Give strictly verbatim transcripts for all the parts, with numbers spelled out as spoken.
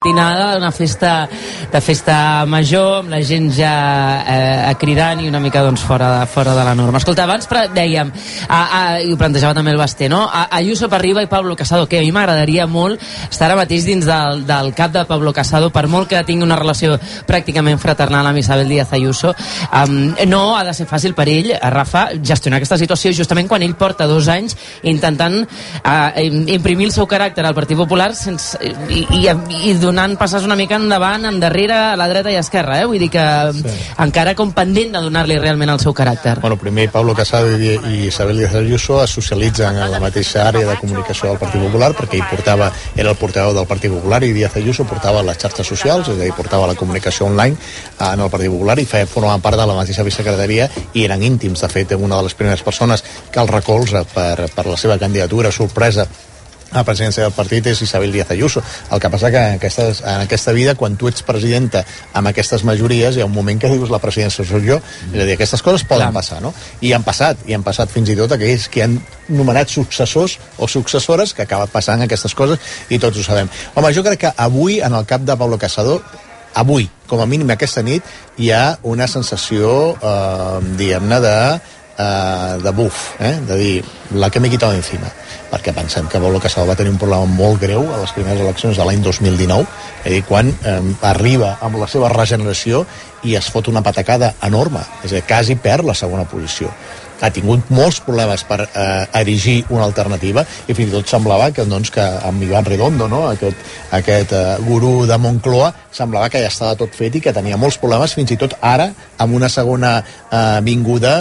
matinada, una festa de festa major, amb la gent ja eh, cridant i una mica doncs, fora, fora de la norma. Escolta, abans pre dèiem, a, a, i ho plantejava també el Basté, no? A, Ayuso per arriba i Pablo Casado, que a mi m'agradaria molt estar ara mateix dins del, del cap de Pablo Casado, per molt que tingui una relació pràcticament fraternal amb Isabel Díaz Ayuso. Um, no ha de ser fàcil per ell, Rafa, gestionar aquesta situació justament quan ell porta dos anys intentant uh, imprimir el seu caràcter al Partit Popular sense, i, i, i donant passes una mica endavant, endarrere, a la dreta i a esquerra, eh? Vull dir que sí. Encara com pendent de donar-li realment el seu caràcter. Bueno, primer Pablo Casado i, i Isabel Díaz Ayuso es socialitzen en la mateixa àrea de comunicació del Partit Popular, perquè ell portava, era el portaveu del Partit Popular i Díaz Ayuso portava les xarxes socials, és a dir, portava la comunicació online en el Partit Popular i feia, formaven part de la mateixa vicesecretaria i eren íntims. De fet, una de les primeres persones que el recolza per, per la seva candidatura sorpresa a la presidència del partit és Isabel Díaz Ayuso. El que passa que en, aquestes, en aquesta vida, quan tu ets presidenta amb aquestes majories, hi ha un moment que dius la presidència soc jo, és a dir, aquestes coses poden Clar. passar, no? I han passat, i han passat fins i tot aquells que han nomenat successors o successores que acaben passant aquestes coses i tots ho sabem. Home, jo crec que avui en el cap de Pablo Casado, avui, com a mínim aquesta nit, hi ha una sensació, eh, diguem-ne, de, eh, de buf, eh? De dir, la que m'he quitat d'encima, perquè pensem que Pablo Casado va tenir un problema molt greu a les primeres eleccions de l'any dos mil dinou, és a dir, quan eh, arriba amb la seva regeneració i es fot una patacada enorme, és a dir, quasi perd la segona posició. Ha tingut molts problemes per eh, erigir una alternativa i fins i tot semblava que, doncs, que amb Iván Redondo, no? aquest, aquest eh, gurú de Moncloa, semblava que ja estava tot fet i que tenia molts problemes, fins i tot ara amb una segona eh, vinguda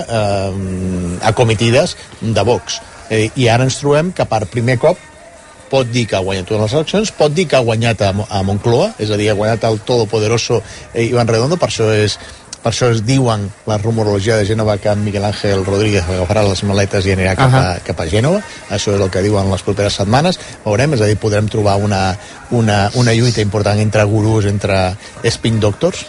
eh, a comitides de Vox. Eh, I ara ens trobem que per primer cop pot dir que ha guanyat totes les eleccions, pot dir que ha guanyat a, a Moncloa, és a dir, ha guanyat el todopoderoso eh, Iván Redondo, per això és Per això es diuen la rumorologia de Gènova que Miguel Ángel Rodríguez agafarà les maletes i anirà cap a, uh -huh. cap a Gènova. Això és el que diuen les properes setmanes. Veurem, és a dir, podrem trobar una, una, una lluita important entre gurús, entre spin doctors.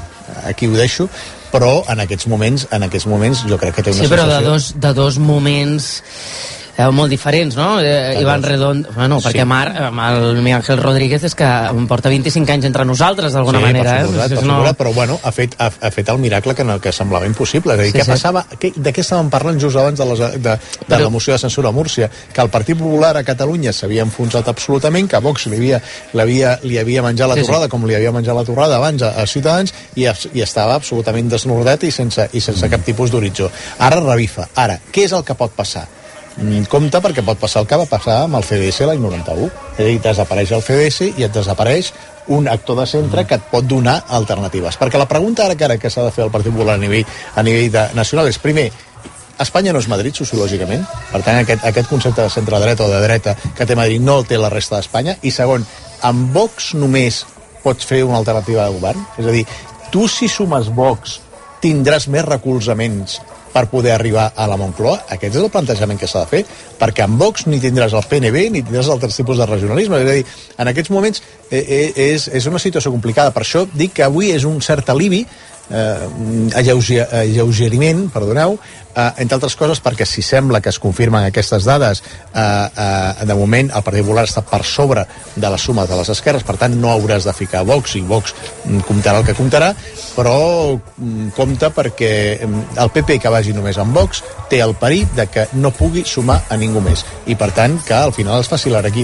Aquí ho deixo. Però en aquests moments, en aquests moments jo crec que té una sí, però sensació... de dos, de dos moments... Eh, molt diferents, no? Eh, Iván Redondo, bueno, perquè sí. Mar, amb el Miguel Ángel Rodríguez és que em porta vint-i-cinc anys entre nosaltres, d'alguna sí, manera. Per suposat, eh? per no... suposat, però bueno, ha fet, ha, ha fet el miracle que, no, que semblava impossible. És a dir, sí, què sí. passava? Que, de què estàvem parlant just abans de, les, de, de però... la moció de censura a Múrcia? Que el Partit Popular a Catalunya s'havia enfonsat absolutament, que Vox li havia, li havia, li havia menjat la sí, torrada, sí. com li havia menjat la torrada abans a, a Ciutadans, i, i estava absolutament desnordat i sense, i sense mm. cap tipus d'horitzó. Ara revifa. Ara, què és el que pot passar? Compte, perquè pot passar el que va passar amb el C D S l'any noranta-u. És a dir, desapareix el C D S i et desapareix un actor de centre que et pot donar alternatives. Perquè la pregunta ara que ara que s'ha de fer el Partit Popular a nivell, a nivell de, nacional és, primer, Espanya no és Madrid sociològicament, per tant aquest, aquest concepte de centre-dreta o de dreta que té Madrid no el té la resta d'Espanya, i segon, amb Vox només pots fer una alternativa de govern? És a dir, tu si sumes Vox tindràs més recolzaments per poder arribar a la Moncloa? Aquest és el plantejament que s'ha de fer, perquè amb Vox ni tindràs el P N B ni tindràs altres tipus de regionalisme. És a dir, en aquests moments eh, és, és una situació complicada. Per això dic que avui és un cert alivi, eh, alleuger, alleugeriment, perdoneu, eh, entre altres coses perquè si sembla que es confirmen aquestes dades, eh, eh, de moment el Partit Popular està per sobre de la suma de les esquerres, per tant no hauràs de ficar Vox, i Vox comptarà el que comptarà, però compta perquè el P P que vagi només amb Vox té el perill de que no pugui sumar a ningú més, i per tant que al final es faci l'ara aquí.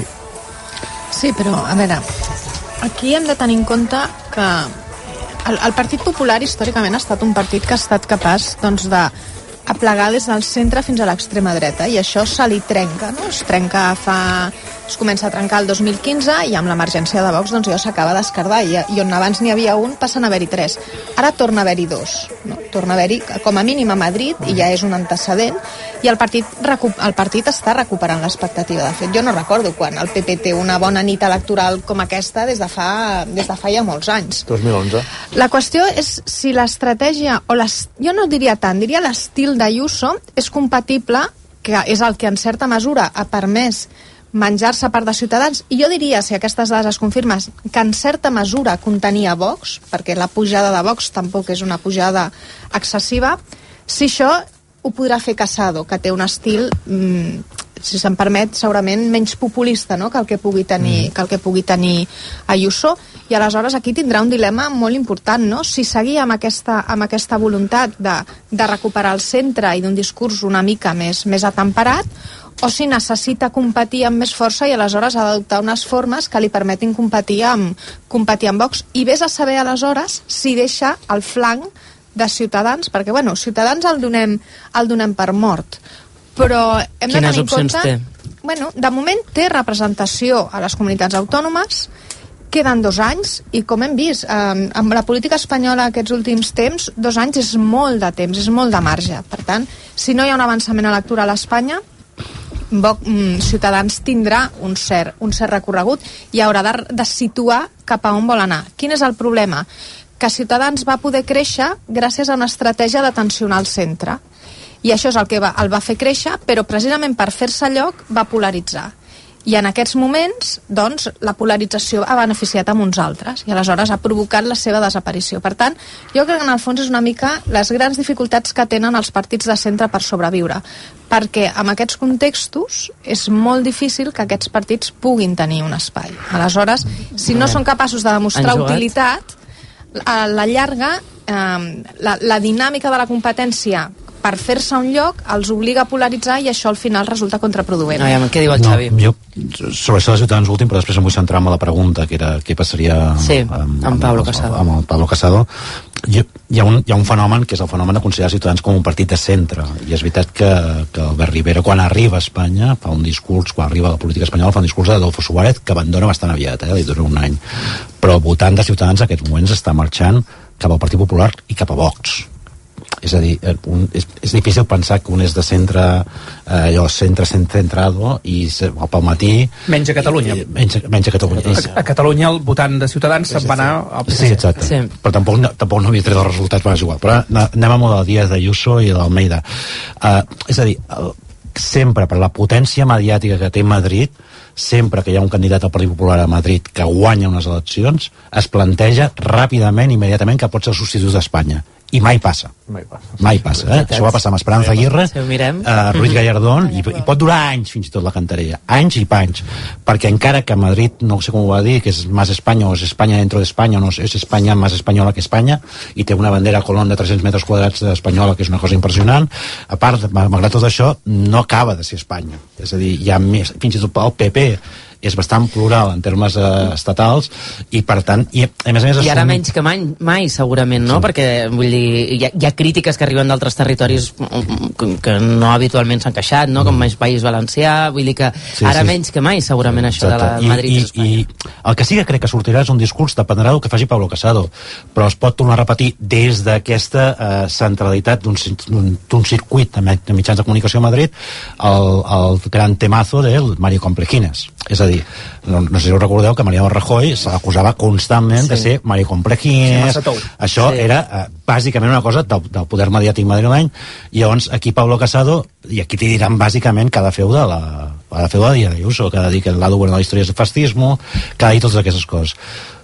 Sí, però a veure, aquí hem de tenir en compte que el, el Partit Popular històricament ha estat un partit que ha estat capaç, doncs, de aplegar des del centre fins a l'extrema dreta, i això se li trenca, no? Es trenca fa... es comença a trencar el dos mil quinze i amb l'emergència de Vox doncs ja s'acaba d'esquerdar, i, i on abans n'hi havia un passen a haver-hi tres. Ara torna a haver-hi dos, no? Torna a haver-hi com a mínim a Madrid, i ja és un antecedent, i el partit, el partit està recuperant l'expectativa. De fet, jo no recordo quan el P P té una bona nit electoral com aquesta des de fa, des de fa ja molts anys. dos mil onze. La qüestió és si l'estratègia, o les, jo no diria tant, diria l'estil d'Ayuso és compatible, que és el que en certa mesura ha permès menjar-se part de Ciutadans, i jo diria, si aquestes dades es confirmen, que en certa mesura contenia Vox, perquè la pujada de Vox tampoc és una pujada excessiva, si això ho podrà fer Casado, que té un estil mmm, si se'm permet, segurament menys populista, no?, que el que pugui tenir, mm. que el que pugui tenir Ayuso, i aleshores aquí tindrà un dilema molt important, no?, si seguir amb aquesta, amb aquesta voluntat de, de recuperar el centre i d'un discurs una mica més, més atemperat, o si necessita competir amb més força i aleshores ha d'adoptar unes formes que li permetin competir amb, competir amb Vox. I vés a saber aleshores si deixa el flanc de Ciutadans, perquè bueno, Ciutadans el donem, el donem per mort, però hem de tenir en compte... Té? Bueno, de moment té representació a les comunitats autònomes, queden dos anys, i com hem vist, eh, amb la política espanyola aquests últims temps, dos anys és molt de temps, és molt de marge. Per tant, si no hi ha un avançament electoral a Espanya, Ciutadans tindrà un cert, un cert recorregut i haurà de, de situar cap a on vol anar. Quin és el problema? Que Ciutadans va poder créixer gràcies a una estratègia de tensionar el centre. I això és el que va, el va fer créixer, però precisament per fer-se lloc va polaritzar. I en aquests moments, doncs, la polarització ha beneficiat amb uns altres i aleshores ha provocat la seva desaparició. Per tant, jo crec que en el fons és una mica les grans dificultats que tenen els partits de centre per sobreviure, perquè en aquests contextos és molt difícil que aquests partits puguin tenir un espai. Aleshores, si no són capaços de demostrar utilitat, a la llarga, eh, la, la dinàmica de la competència per fer-se un lloc els obliga a polaritzar i això al final resulta contraproduent. Ai, què diu el Xavi? No, jo, sobre això de Ciutadans últim, però després em vull centrar en la pregunta, que era què passaria sí, amb, amb, amb, Pablo Casado. amb el Pablo Casado. Hi, hi, ha un, hi ha un fenomen que és el fenomen de considerar Ciutadans com un partit de centre, i és veritat que, que Albert Rivera, quan arriba a Espanya, fa un discurs, quan arriba a la política espanyola, fa un discurs d'Adolfo Suárez que abandona bastant aviat, eh, li dura un any. Però votant de Ciutadans en aquests moments està marxant cap al Partit Popular i cap a Vox. És a dir, un, és, és difícil pensar que un és de centre, eh, allò, centre, centre centrado, i pel matí... Menys a Catalunya. I, menys, menys a Catalunya. A, a Catalunya el votant de Ciutadans se'n va anar al P S C. Sí, exacte. Sí. Però tampoc, no, tampoc no havia tret els resultats, però és igual. Però anem amb el Díaz d'Ayuso i l'Almeida. Uh, és a dir, el, sempre per la potència mediàtica que té Madrid, sempre que hi ha un candidat al Partit Popular a Madrid que guanya unes eleccions, es planteja ràpidament, immediatament, que pot ser el substitut d'Espanya. I mai passa. Mai passa. Mai passa, eh? Això va passar amb Esperanza Aguirre, si mirem, uh, Ruiz Gallardón, i, i pot durar anys fins i tot la cantarella. Anys i panys. Perquè encara que Madrid, no sé com ho va dir, que és más Espanya o és Espanya dentro d'Espanya, no és Espanya més espanyola que Espanya, i té una bandera Colón de tres-cents metres quadrats espanyola, que és una cosa impressionant. A part, malgrat tot això, no acaba de ser Espanya. És a dir, hi ha més, fins i tot el P P és bastant plural en termes eh, estatals, i per tant, i a més a més... I ara menys que mai, mai segurament, no? Sí. Perquè, vull dir, hi ha, hi ha crítiques que arriben d'altres territoris que, que no habitualment s'han queixat, no? Com més País Valencià, vull dir que sí, ara sí. menys que mai segurament això Exacte. de la Madrid I, és Espanya. I el que sí que crec que sortirà és un discurs, dependrà del que faci Pablo Casado, però es pot tornar a repetir des d'aquesta eh, centralitat d'un circuit de mitjans de comunicació a Madrid, el, el gran temazo del Mario Complejines. És a dir, no, no sé si us recordeu que Mariano Rajoy se l'acusava constantment sí. de ser Mario Complejines. Sí, això sí. era eh, bàsicament una cosa del, del poder mediàtic madrileny, i llavors aquí Pablo Casado, i aquí t'hi diran bàsicament que ha de fer de la ha de fer de Díaz d'Ayuso, que ha de dir que el lado bueno de la història és el fascismo, que ha de dir totes aquestes coses.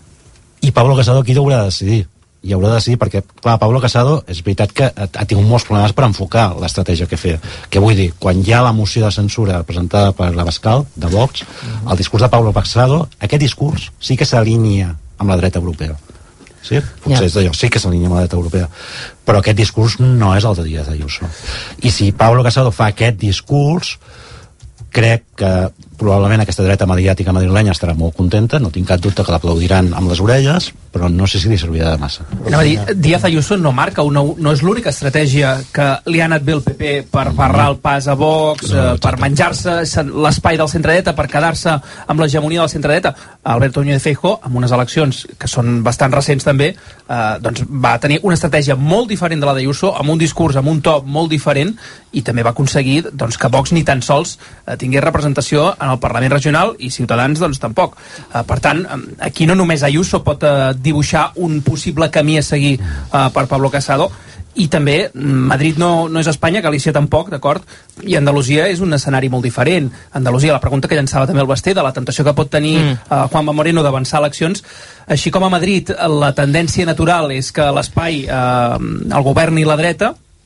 I Pablo Casado aquí haurà de decidir. I haurà de decidir perquè, clar, Pablo Casado és veritat que ha, ha tingut molts problemes per enfocar l'estratègia que fer. Que vull dir, quan hi ha la moció de censura presentada per l'Abascal, de Vox, uh-huh. el discurs de Pablo Casado, aquest discurs sí que s'alinea amb la dreta europea. Sí? Potser yeah. és d'allò, sí que s'alinea amb la dreta europea. Però aquest discurs no és el de Díaz d'Ayuso. I si Pablo Casado fa aquest discurs, crec que probablement aquesta dreta mediàtica madrilenya estarà molt contenta, no tinc cap dubte que l'aplaudiran amb les orelles, però no sé si li servirà de massa. Anava a dir, Díaz Ayuso no marca una, no és l'única estratègia que li ha anat bé el P P per barrar el pas a Vox, no, per menjar-se l'espai del centre-dreta, per quedar-se amb l'hegemonia del centre-dreta. Alberto Núñez Feijóo, amb unes eleccions que són bastant recents també, eh, doncs va tenir una estratègia molt diferent de la d'Ayuso, amb un discurs, amb un to molt diferent, i també va aconseguir doncs, que Vox ni tan sols eh, tingués representació en el Parlament regional, i Ciutadans doncs tampoc. Eh, per tant, aquí no només Ayuso pot eh, dibuixar un possible camí a seguir uh, per Pablo Casado, i també Madrid no, no és Espanya, Galícia tampoc, d'acord? I Andalusia és un escenari molt diferent. Andalusia, la pregunta que llançava també el Basté, de la tentació que pot tenir mm. uh, Juanma Moreno d'avançar eleccions, així com a Madrid la tendència natural és que l'espai, uh, el govern i la dreta,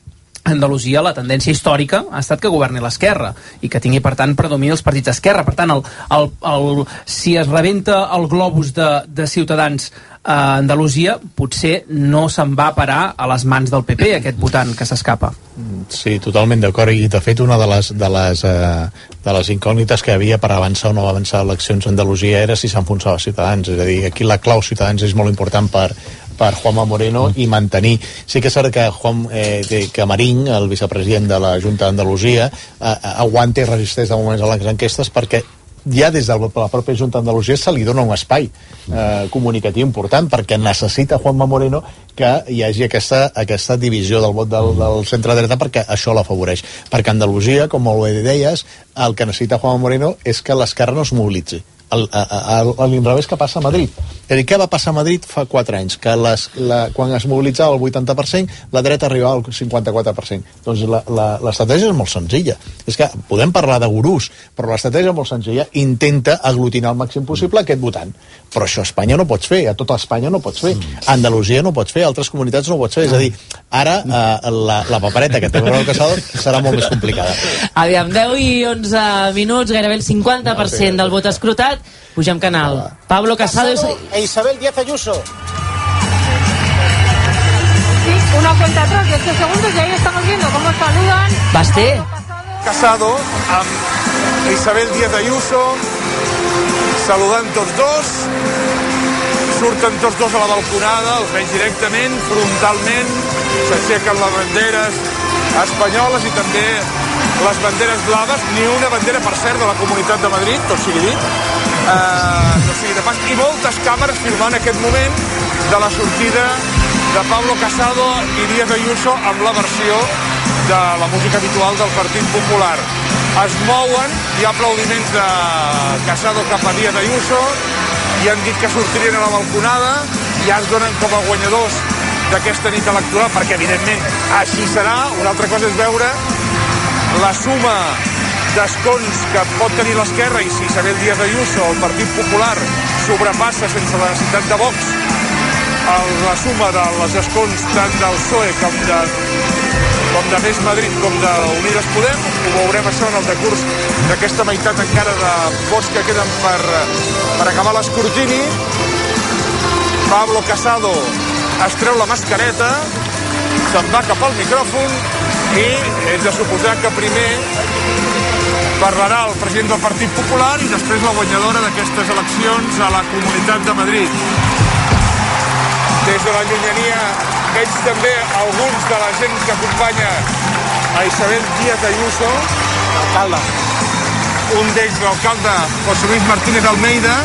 Andalusia la tendència històrica ha estat que governi l'esquerra i que tingui, per tant, predomini els partits d'esquerra. Per tant, el, el, el, si es rebenta el globus de, de Ciutadans a Andalusia, potser no se'n va parar a les mans del P P, aquest votant que s'escapa. Sí, totalment d'acord, i de fet una de les, de les, eh, de les incògnites que hi havia per avançar o no avançar eleccions a Andalusia era si s'enfonsava Ciutadans, és a dir, aquí la clau Ciutadans és molt important per per Juanma Moreno i mantenir. Sí que és cert que, Juan, eh, que Marín, el vicepresident de la Junta d'Andalusia, eh, aguanta i resisteix de moments a les enquestes perquè ja des de la pròpia Junta d'Andalusia se li dona un espai eh, comunicatiu important perquè necessita Juanma Moreno que hi hagi aquesta, aquesta divisió del vot del, del centre-dreta perquè això l'afavoreix. Perquè Andalusia, com molt bé deies, el que necessita Juanma Moreno és que l'esquerra no es mobilitzi. A l'inrevés que passa a Madrid. És a dir, què va passar a Madrid fa quatre anys? Que les, la, quan es mobilitzava el vuitanta per cent, la dreta arribava al cinquanta-quatre per cent. Doncs l'estratègia és molt senzilla. És que podem parlar de gurús, però l'estratègia és molt senzilla. Intenta aglutinar al màxim possible aquest votant. Però això a Espanya no pots fer, a tota Espanya no pots fer. A Andalusia no pots fer, a altres comunitats no pots fer. És a dir, ara eh, la, la papereta que té Pablo Casado serà molt més complicada. Aviam, deu i onze minuts, gairebé el cinquanta per cent del vot escrutat. Pugem canal. Pablo Casado, Casado e Isabel Díaz Ayuso. Sí, una cuenta atrás, diez segundos y ahí estamos viendo cómo saludan. Basté. Casado amb Isabel Díaz Ayuso saludant tots dos. Surten tots dos a la balconada, els veig directament, frontalment, s'aixequen les banderes espanyoles i també les banderes blaves, ni una bandera, per cert, de la Comunitat de Madrid, tot sigui dit, uh, no sigui de pas, i moltes càmeres filmant aquest moment de la sortida de Pablo Casado i Díaz Ayuso amb la versió de la música habitual del Partit Popular. Es mouen, hi ha aplaudiments de Casado cap a Díaz Ayuso, i han dit que sortirien a la balconada, ja es donen com a guanyadors d'aquesta nit electoral, perquè evidentment així serà. Una altra cosa és veure la suma d'escons que pot tenir l'esquerra i si Isabel Díaz Ayuso, el Partit Popular, sobrepassa sense la necessitat de Vox el, la suma dels escons tant del P S O E com de, com de Més Madrid com d'Unides Podem. Ho veurem això en el decurs d'aquesta meitat encara de vots que queden per, per acabar l'escrutini. Pablo Casado es treu la mascareta, se'n va cap al micròfon i és de suposar que primer parlarà el president del Partit Popular i després la guanyadora d'aquestes eleccions a la Comunitat de Madrid. Des de la llunyania veig també alguns de la gent que acompanya a Isabel Díaz Ayuso, alcalde. Un d'ells, l'alcalde José Luis Martínez Almeida,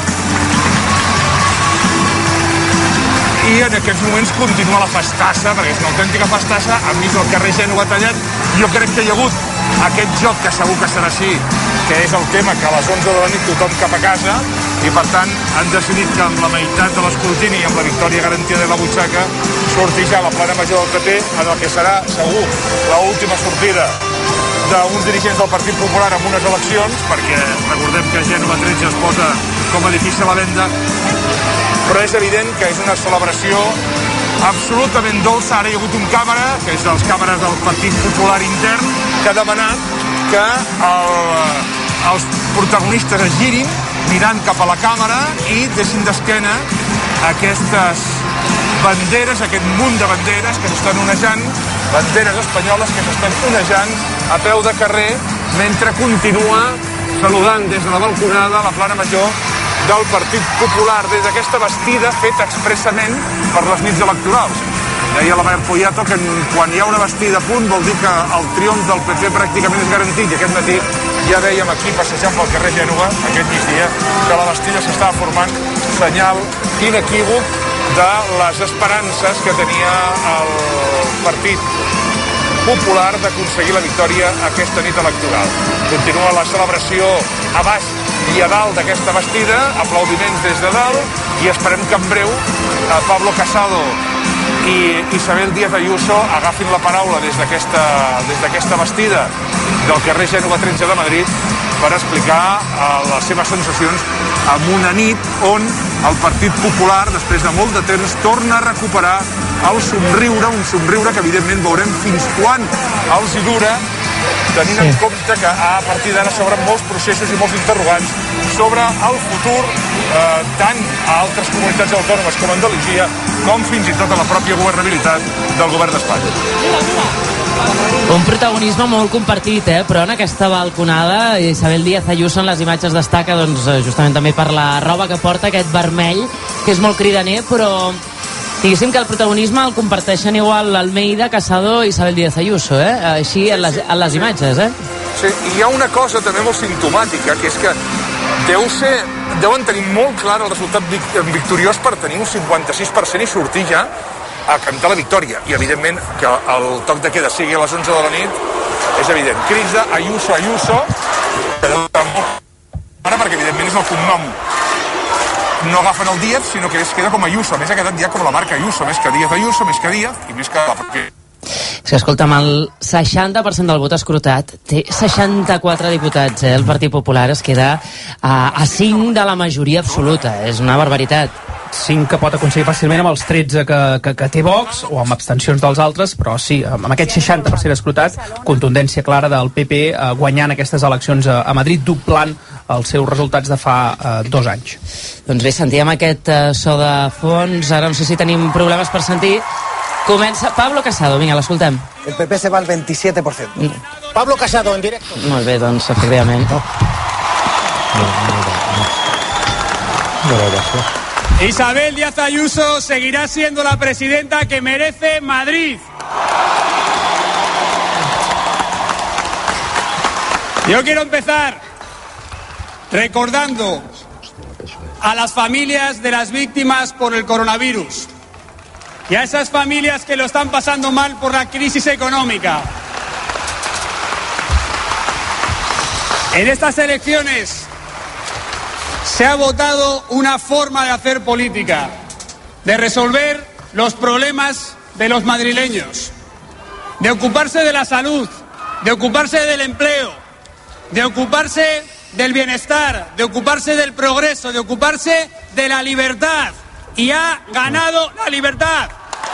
i en aquests moments continua la festassa, perquè és una autèntica festassa, han vist el carrer Gènova tallat. Jo crec que hi ha hagut aquest joc, que segur que serà així, que és el tema que a les onze de la nit tothom cap a casa, i per tant han decidit que amb la meitat de l'escrutini i amb la victòria garantida de la butxaca surti ja la plana major del P P en el que serà segur l'última sortida d'uns dirigents del Partit Popular en unes eleccions, perquè recordem que Gènova tretze es posa com a edifici a la venda, però és evident que és una celebració absolutament dolça. Ara hi ha hagut un càmera, que és dels càmeres del Partit Popular intern, que ha demanat que el, els protagonistes es girin mirant cap a la càmera i deixin d'esquena aquestes banderes, aquest munt de banderes que s'estan onejant, banderes espanyoles que s'estan onejant a peu de carrer mentre continua saludant des de la balconada la plana major del Partit Popular, des d'aquesta vestida feta expressament per les nits electorals. Deia la Maher Poyato que quan hi ha una vestida a punt vol dir que el triomf del P P pràcticament és garantit, i aquest matí ja veiem aquí passejant pel carrer Gènova aquest migdia que la vestida s'estava formant, senyal inequívoc de les esperances que tenia el Partit Popular d'aconseguir la victòria aquesta nit electoral. Continua la celebració a baix i a dalt d'aquesta vestida, aplaudiments des de dalt, i esperem que en breu a Pablo Casado i Isabel Díaz Ayuso agafin la paraula des d'aquesta des d'aquesta vestida del carrer Gènova tretze de Madrid per explicar uh, les seves sensacions en una nit on el Partit Popular, després de molt de temps, torna a recuperar el somriure, un somriure que evidentment veurem fins quan els hi dura, tenint sí. en compte que a partir d'ara s'obren molts processos i molts interrogants sobre el futur eh, tant a altres comunitats autònomes com a Andalusia, com fins i tot a la pròpia governabilitat del govern d'Espanya. Un protagonisme molt compartit, eh? Però en aquesta balconada Isabel Díaz Ayuso en les imatges destaca doncs, justament també per la roba que porta, aquest vermell, que és molt cridaner, però diguéssim que el protagonisme el comparteixen igual Almeida, Casado i Isabel Díaz Ayuso, eh? Així en les, en les imatges, eh? Sí, i hi ha una cosa també molt simptomàtica, que és que deu ser, deuen tenir molt clar el resultat victoriós per tenir un cinquanta-sis per cent i sortir ja a cantar la victòria. I evidentment que el toc de queda sigui a les onze de la nit és evident. Crits de Ayuso, Ayuso, que deu estar molt ara perquè evidentment és el cognom. No agafen el Díaz, sinó que es queda com Ayuso. A més ha quedat ja com la marca Ayuso, més que Díaz Ayuso, més que Díaz i més que la pròpia. És que, escolta'm, el seixanta per cent del vot escrutat té seixanta-quatre diputats, eh? El Partit Popular es queda a, a cinc de la majoria absoluta. És una barbaritat. cinc que pot aconseguir fàcilment amb els tretze que, que, que té Vox o amb abstencions dels altres, però sí, amb aquest seixanta per cent escrutat, contundència clara del P P eh, guanyant aquestes eleccions a, a Madrid, doblant els seus resultats de fa eh, dos anys. Doncs bé, sentíem aquest eh, so de fons, ara no sé si tenim problemes per sentir. Comença Pablo Casado, vinga, l'escoltem. El P P se va al veintisiete por ciento. Mm. Pablo Casado, en directo. Molt bé, doncs, efectivament. No. No, no, no, no. No, no, no. Isabel Díaz Ayuso seguirá siendo la presidenta que merece Madrid. Yo quiero empezar recordando a las familias de las víctimas por el coronavirus y a esas familias que lo están pasando mal por la crisis económica. En estas elecciones se ha votado una forma de hacer política, de resolver los problemas de los madrileños, de ocuparse de la salud, de ocuparse del empleo, de ocuparse del bienestar, de ocuparse del progreso, de ocuparse de la libertad. Y ha ganado la libertad.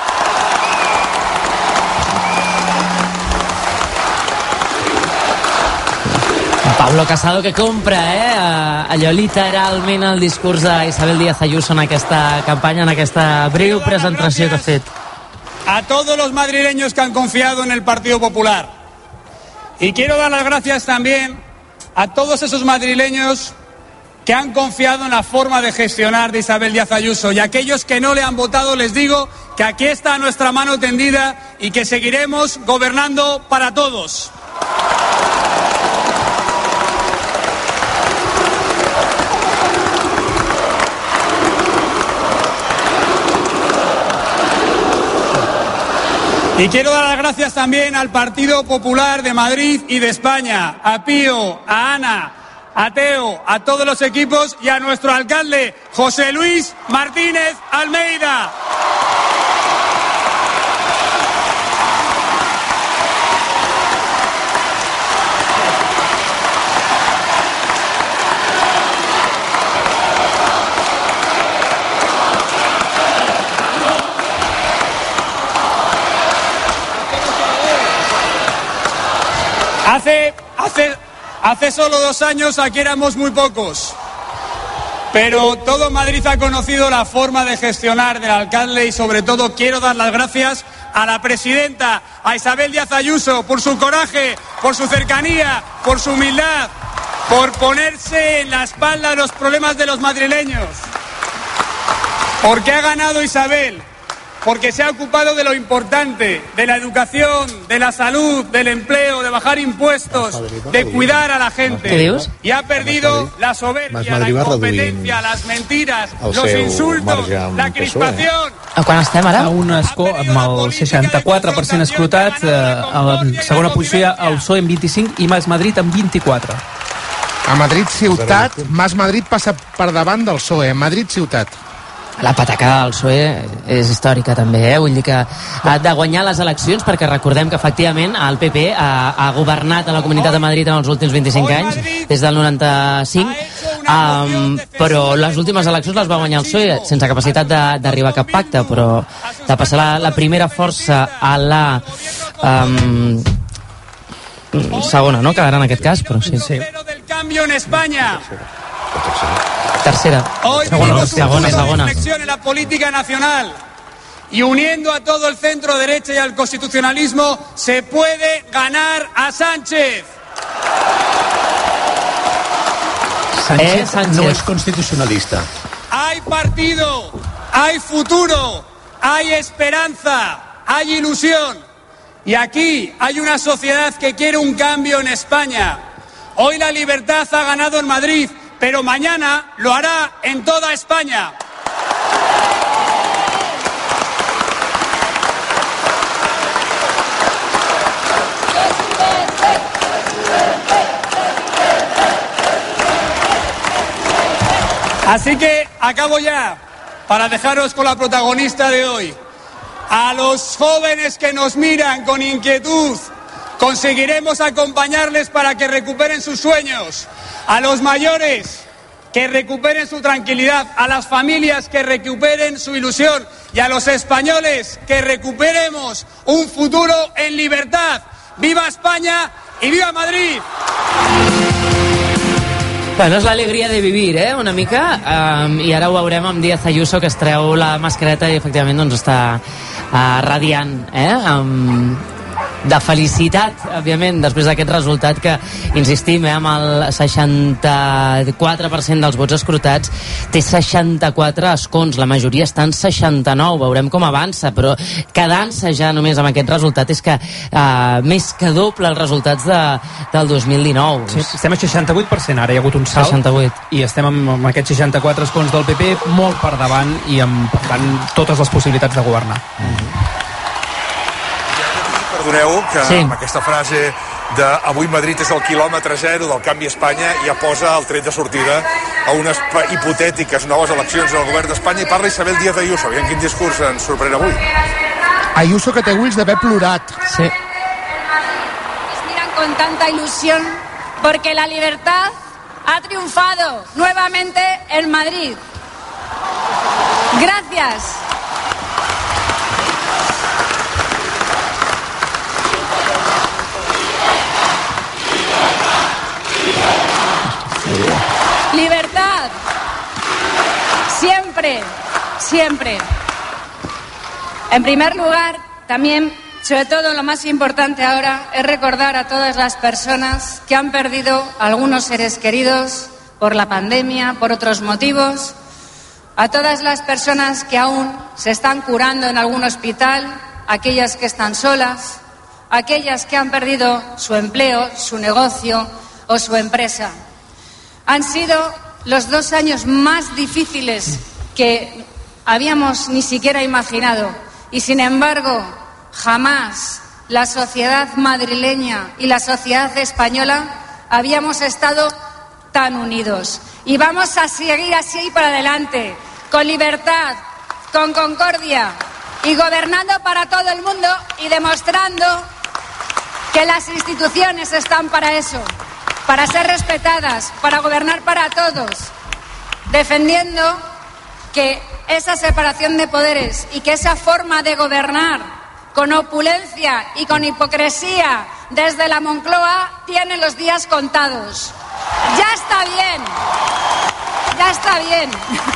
Pablo Casado, que compra eh, allò literalment el discurs d'Isabel Díaz Ayuso en aquesta campanya, en aquesta breu presentació que ha fet. A todos los madrileños que han confiado en el Partido Popular. Y quiero dar las gracias también a todos esos madrileños que han confiado en la forma de gestionar de Isabel Díaz Ayuso. Y a aquellos que no le han votado les digo que aquí está nuestra mano tendida y que seguiremos gobernando para todos. Y quiero dar las gracias también al Partido Popular de Madrid y de España, a Pío, a Ana, a Teo, a todos los equipos y a nuestro alcalde, José Luis Martínez Almeida. Hace, hace, hace solo dos años aquí éramos muy pocos, pero todo Madrid ha conocido la forma de gestionar del alcalde y sobre todo quiero dar las gracias a la presidenta, a Isabel Díaz Ayuso, por su coraje, por su cercanía, por su humildad, por ponerse en la espalda los problemas de los madrileños. Porque ha ganado Isabel, porque se ha ocupado de lo importante, de la educación, de la salud, del empleo, de bajar impuestos, de cuidar a la gente. Y ha perdido la soberbia, la incompetencia, las mentiras, los insultos, la crispación. Quan estem ara? A un escó amb el seixanta-quatre per cent escrutat, eh, a la segona posició hi ha el P S O E amb vint-i-cinc i Mas Madrid amb vint-i-quatre. A Madrid Ciutat, Mas Madrid passa per davant del P S O E, Madrid Ciutat. La patacada del P S O E és històrica també, eh? Vull dir que ha de guanyar les eleccions perquè recordem que efectivament el P P ha, ha governat a la Comunitat de Madrid en els últims vint-i-cinc anys, des del noranta-cinc, Um, però les últimes eleccions les va guanyar el P S O E sense capacitat d'arribar a cap pacte, però de passar la, la primera força a la um, segona, no? Quedarà en aquest cas, però sí. sí. del cambio en España. Tercera. Hoy segona, segona, segona. Reflexión en la política nacional. Y uniendo a todo el centro derecha y al constitucionalismo se puede ganar a Sánchez. Sánchez, eh, Sánchez no es constitucionalista. Hay partido, hay futuro, hay esperanza, hay ilusión. Y aquí hay una sociedad que quiere un cambio en España. Hoy la libertad ha ganado en Madrid, pero mañana lo hará en toda España. Así que acabo ya, para dejaros con la protagonista de hoy. A los jóvenes que nos miran con inquietud, conseguiremos acompañarles para que recuperen sus sueños. A los mayores, que recuperen su tranquilidad. A las familias, que recuperen su ilusión. Y a los españoles, que recuperemos un futuro en libertad. ¡Viva España y viva Madrid! Bueno, és l'alegria de vivir, eh, una mica, um, i ara ho veurem amb Díaz Ayuso, que es treu la mascareta i efectivament doncs està uh, radiant, eh, um, de felicitat, òbviament, després d'aquest resultat que, insistim, eh, amb el seixanta-quatre per cent dels vots escrutats, té seixanta-quatre escons, la majoria estan seixanta-nou, veurem com avança, però quedant-se ja només amb aquest resultat és que uh, més que doble els resultats de, del dos mil dinou. Sí, estem a seixanta-vuit per cent, ara hi ha hagut un salt, seixanta-vuit. I estem amb, amb aquests seixanta-quatre escons del P P molt per davant i amb, per tant, totes les possibilitats de governar. Mm-hmm. Perdoneu que sí. amb aquesta frase de avui Madrid és el quilòmetre zero del canvi a Espanya ja posa el tret de sortida a unes hipotètiques noves eleccions al govern d'Espanya i parla Isabel Díaz Ayuso. Aviam quin discurs ens sorprèn avui. Ayuso, que té ulls d'haver plorat. Sí. Nos miran con tanta ilusión porque la libertad ha triunfado nuevamente en Madrid. Gracias. Libertad. Siempre, siempre. En primer lugar, también, sobre todo lo más importante ahora, es recordar a todas las personas que han perdido algunos seres queridos por la pandemia, por otros motivos, a todas las personas que aún se están curando en algún hospital, aquellas que están solas, aquellas que han perdido su empleo, su negocio o su empresa. Han sido los dos años más difíciles que habíamos ni siquiera imaginado y, sin embargo, jamás la sociedad madrileña y la sociedad española habíamos estado tan unidos. Y vamos a seguir así para adelante, con libertad, con concordia y gobernando para todo el mundo y demostrando que las instituciones están para eso, para ser respetadas, para gobernar para todos, defendiendo que esa separación de poderes y que esa forma de gobernar con opulencia y con hipocresía desde la Moncloa tiene los días contados. Ya está bien, ya está bien.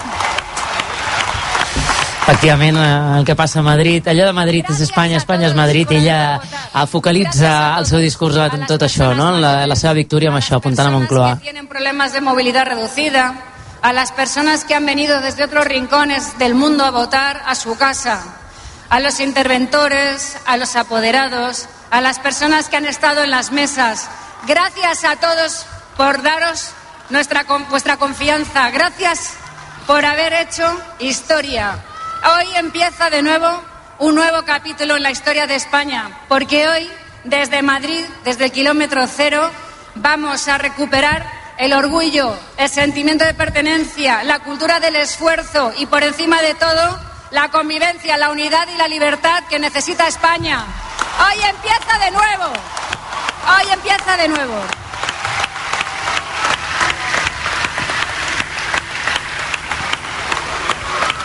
Efectivament, el que passa a Madrid, allò de Madrid és Espanya, Espanya és Madrid, ella focalitza el seu discurs en tot això, no? La, la seva victòria amb això, apuntant a Moncloa. Tienen problemas de movilidad reducida, a las personas que han venido desde otros rincones del mundo a votar a su casa, a los interventores, a los apoderados, a las personas que han estado en las mesas. Gracias a todos por daros nuestra, vuestra confianza. Gracias por haber hecho historia. Hoy empieza de nuevo un nuevo capítulo en la historia de España, porque hoy, desde Madrid, desde el kilómetro cero, vamos a recuperar el orgullo, el sentimiento de pertenencia, la cultura del esfuerzo y, por encima de todo, la convivencia, la unidad y la libertad que necesita España. Hoy empieza de nuevo. Hoy empieza de nuevo.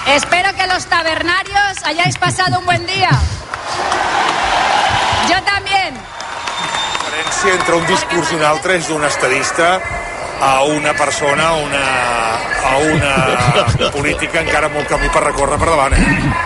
Espero que los tabernarios hayáis pasado un buen día. Yo también. La diferència entre un discurs i un altre és d'un estadista a una persona, a una, a una política encara molt camí per recórrer per davant. Eh?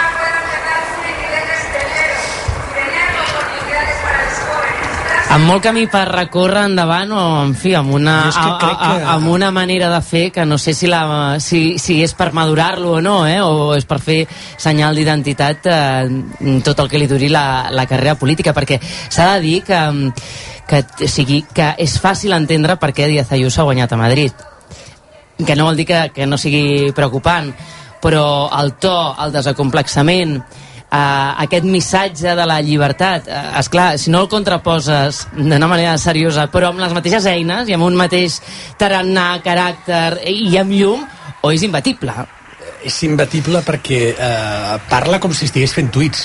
Amb molt camí per recórrer endavant o, en fi, amb una, a, a, a, amb una manera de fer que no sé si, la, si, si és per madurar-lo o no, eh? O és per fer senyal d'identitat eh, tot el que li duri la, la carrera política, perquè s'ha de dir que, que, o sigui, que és fàcil entendre per què Díaz Ayuso ha guanyat a Madrid, que no vol dir que, que no sigui preocupant, però el to, el desacomplexament, Uh, aquest missatge de la llibertat, uh, esclar, si no el contraposes d'una manera seriosa, però amb les mateixes eines i amb un mateix tarannà, caràcter i amb llum, o és imbatible? És imbatible perquè uh, parla com si estigués fent tuits.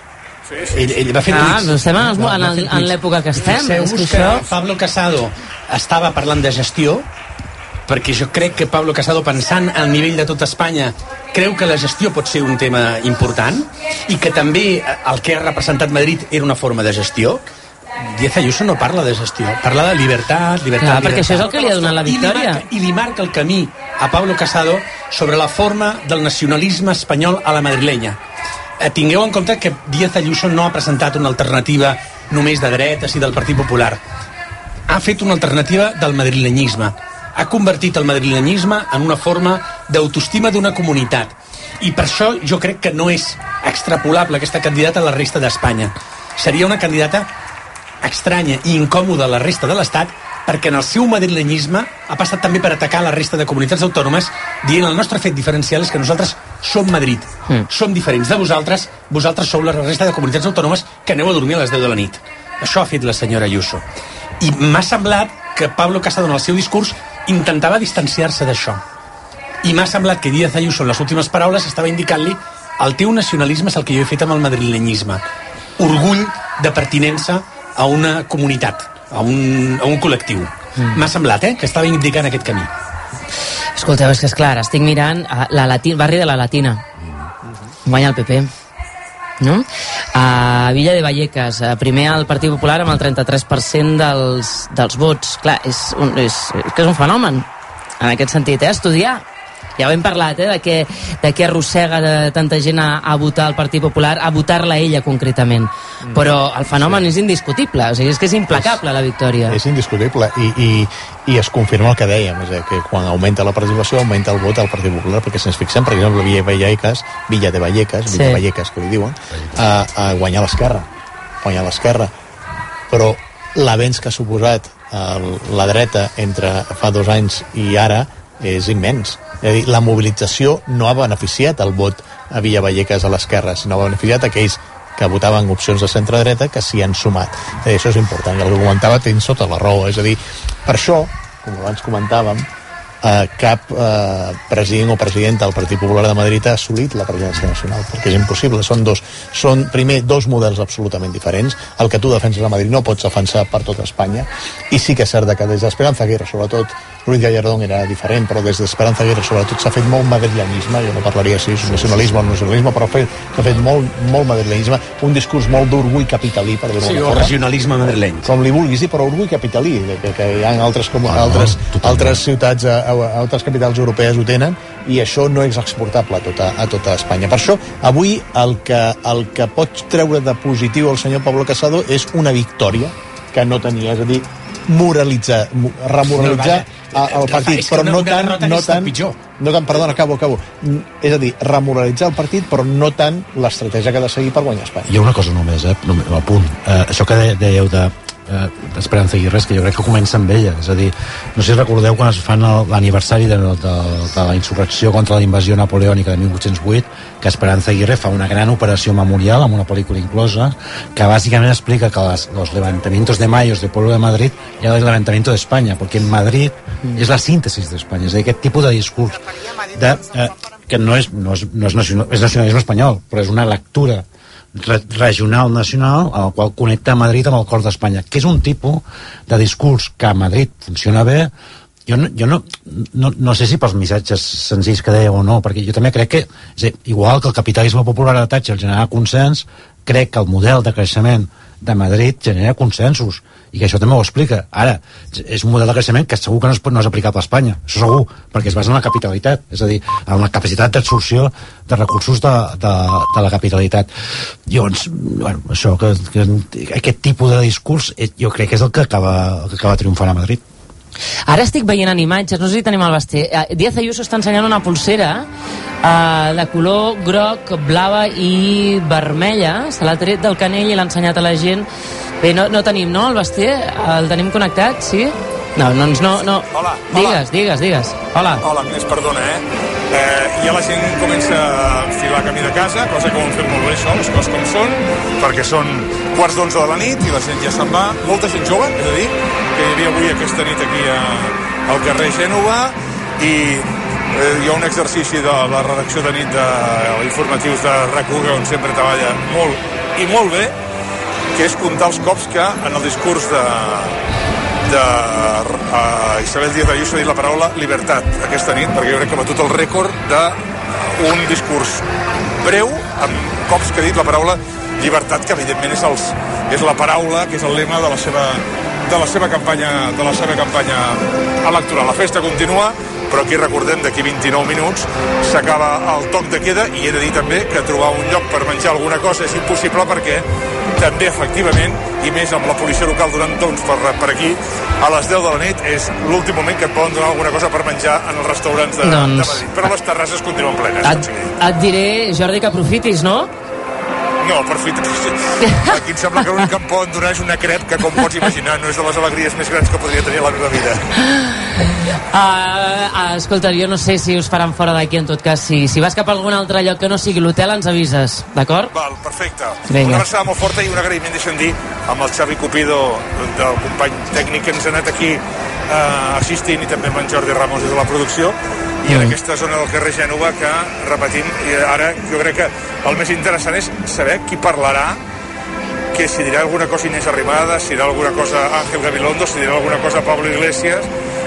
Sí, sí. Ell, ell va fent ah, tuits. No estem en, en, en, en l'època que estem. Fixeu-vos que, que això... Pablo Casado estava parlant de gestió, perquè jo crec que Pablo Casado, pensant al nivell de tot Espanya, creu que la gestió pot ser un tema important i que també el que ha representat Madrid era una forma de gestió. Díaz Ayuso no parla de gestió, parla de llibertat, llibertat, Clar, llibertat. perquè això és el que li ha donat la victòria. I li, marca, I li marca el camí a Pablo Casado sobre la forma del nacionalisme espanyol a la madrilenya. Eh, tingueu en compte que Díaz Ayuso no ha presentat una alternativa només de dretes i del Partit Popular. Ha fet una alternativa del madrilenyisme. Ha convertit el madrilenyisme en una forma d'autoestima d'una comunitat. I per això jo crec que no és extrapolable aquesta candidata a la resta d'Espanya. Seria una candidata estranya i incòmoda a la resta de l'Estat, perquè en el seu madrilenyisme ha passat també per atacar la resta de comunitats autònomes, dient el nostre fet diferencial és que nosaltres som Madrid, mm. som diferents de vosaltres, vosaltres sou la resta de comunitats autònomes que aneu a dormir a les deu de la nit. Això ha fet la senyora Ayuso. I m'ha semblat que Pablo Casado en el seu discurs intentava distanciar-se d'això. I m'ha semblat que Díaz Ayuso en les últimes paraules estava indicant-li: el teu nacionalisme és el que jo he fet amb el madrilenyisme. Orgull de pertinença a una comunitat, a un, a un col·lectiu. Mm. M'ha semblat, eh?, que estava indicant aquest camí. Escolteu, és que és clar, estic mirant a la Latina, barri de la Latina. Guanya el P P. No? A Villa de Vallecas, primer el Partit Popular amb el trenta-tres per cent dels, dels vots. Clar, és, un, és, és que és un fenomen en aquest sentit, eh? Estudiar. Ja ho hem parlat, eh? De què, de què arrossega de tanta gent a, a votar el Partit Popular, a votar-la ella concretament. Però el fenomen sí. és indiscutible, o sigui, és que és implacable la victòria. És indiscutible i, i, i es confirma el que dèiem, és que quan augmenta la participació augmenta el vot al Partit Popular, perquè si ens fixem, per exemple, Villa de Vallecas, Villa de Vallecas, Villa de Vallecas, que li diuen, a, a guanyar l'esquerra, guanyar l'esquerra. Però l'avenç que ha suposat el, la dreta entre fa dos anys i ara és immens. És a dir, la mobilització no ha beneficiat el vot a Villa Vallecas a l'esquerra, sinó ha beneficiat aquells que votaven opcions de centre-dreta que s'hi han sumat. Eh, això és important, i el que comentava tens sota la raó, és a dir, per això, com abans comentàvem, eh, cap eh, president o presidenta del Partit Popular de Madrid ha assolit la presidència nacional, perquè és impossible, són dos, són primer dos models absolutament diferents. El que tu defenses a Madrid no pots defensar per tota Espanya, i sí que és cert que des d'Esperanza Aguirre, sobretot Ruiz Gallardón era diferent, però des d'Esperanza Aguirre sobretot s'ha fet molt madrilenyisme, jo no parlaria si és nacionalisme o nacionalisme, però s'ha fet molt, molt madrilenyisme, un discurs molt d'orgull capitalí, per dir-ho sí, una o forma. regionalisme madrileny. Com li vulguis dir, però orgull capitalí, que, que hi ha altres, com, ah, altres, no, altres ciutats, a, a, a altres capitals europees ho tenen, i això no és exportable a tota, a tota Espanya. Per això, avui el que, el que pot treure de positiu el senyor Pablo Casado és una victòria que no tenia, és a dir, moralitzar, remoralitzar no, el partit, però no tant, no tant, no tant, perdona, acabo, acabo. És a dir, remoralitzar el partit, però no tant l'estratègia que ha de seguir per guanyar Espanya. Hi ha una cosa només, eh, a punt. Eh, això que dèieu de eh, d'Esperanza Aguirre, que jo crec que comença amb ella, és a dir, no sé si recordeu quan es fan l'aniversari de, de, de la insurrecció contra la invasió napoleònica de mil vuit-cents vuit, que Esperanza Aguirre fa una gran operació memorial amb una pel·lícula inclosa que bàsicament explica que les, los levantamientos de mayos del pueblo de Madrid era el levantamiento de España, porque en Madrid mm. és la síntesis d'Espanya, és a dir, aquest tipus de discurs de, eh, que no és, no és, no és, nacional, és nacionalisme espanyol, però és una lectura re, regional nacional al qual connecta Madrid amb el cor d'Espanya, que és un tipus de discurs que a Madrid funciona bé, jo, no, jo no, no, no sé si pels missatges senzills que deia o no, perquè jo també crec que, és dir, igual que el capitalisme popular a Thatcher generava consens, crec que el model de creixement de Madrid genera consensos, i que això també ho explica. Ara, és un model de creixement que segur que no és, no és aplicable a Espanya, això segur, perquè es basa en la capitalitat, és a dir, en la capacitat d'absorció de recursos de, de, de la capitalitat. Llavors, bueno, això, que, que aquest tipus de discurs jo crec que és el que acaba, el que acaba triomfant a Madrid. Ara estic veient en imatges, no sé si tenim el Basté. Díaz Ayuso està ensenyant una pulsera uh, de color groc, blava i vermella. Se l'ha tret del canell i l'ha ensenyat a la gent. Bé, no, no tenim, no, el Basté? El tenim connectat, sí? No, no, no, no. Hola, digues, hola. digues, digues. Hola. Hola, Agnès, perdona, eh? eh? Ja la gent comença a filar camí de casa, cosa que ho hem fet molt bé, això, les coses com són, perquè són quarts d'onze de la nit i la gent ja se'n va. Molta gent jove, és a dir, que hi havia avui aquesta nit aquí a, al carrer Gènova, i eh, hi ha un exercici de la redacció de nit d'informatius de RAC u, on sempre treballa molt i molt bé, que és comptar els cops que en el discurs de, de uh, Isabel Díaz Ayuso ha dit la paraula libertat aquesta nit, perquè jo crec que ha batut el rècord d'un discurs breu amb cops que ha dit la paraula llibertat, que evidentment és, els, és la paraula, que és el lema de la seva, de la seva campanya de la seva campanya electoral. La festa continua, però aquí recordem, d'aquí vint-i-nou minuts s'acaba el toc de queda, i he de dir també que trobar un lloc per menjar alguna cosa és impossible, perquè també efectivament, i més amb la policia local donant tons per, per aquí, a les deu de la nit és l'últim moment que et poden donar alguna cosa per menjar en els restaurants de, doncs... de Madrid, però les terrasses continuen plenes. Et, et diré, Jordi, que aprofitis, no? No, per fi, aquí em sembla que l'únic que em poden donar és una crep que, com pots imaginar, no és de les alegries més grans que podria tenir a la meva vida. Uh, uh, escolta, jo no sé si us faran fora d'aquí, en tot cas. Si, si vas cap a algun altre lloc que no sigui l'hotel, ens avises, d'acord? Val, perfecte. Vinga. Una abraçada molt forta i un agraïment, deixa'm dir, amb el Xavi Cupido, del company tècnic que ens ha anat aquí uh, assistint, i també amb en Jordi Ramos des de la producció, i en aquesta zona del carrer Gènova, que, repetim, i ara jo crec que el més interessant és saber qui parlarà, que si dirà alguna cosa Inés Arrimadas, si dirà alguna cosa Ángel Gabilondo, si dirà alguna cosa Pablo Iglesias,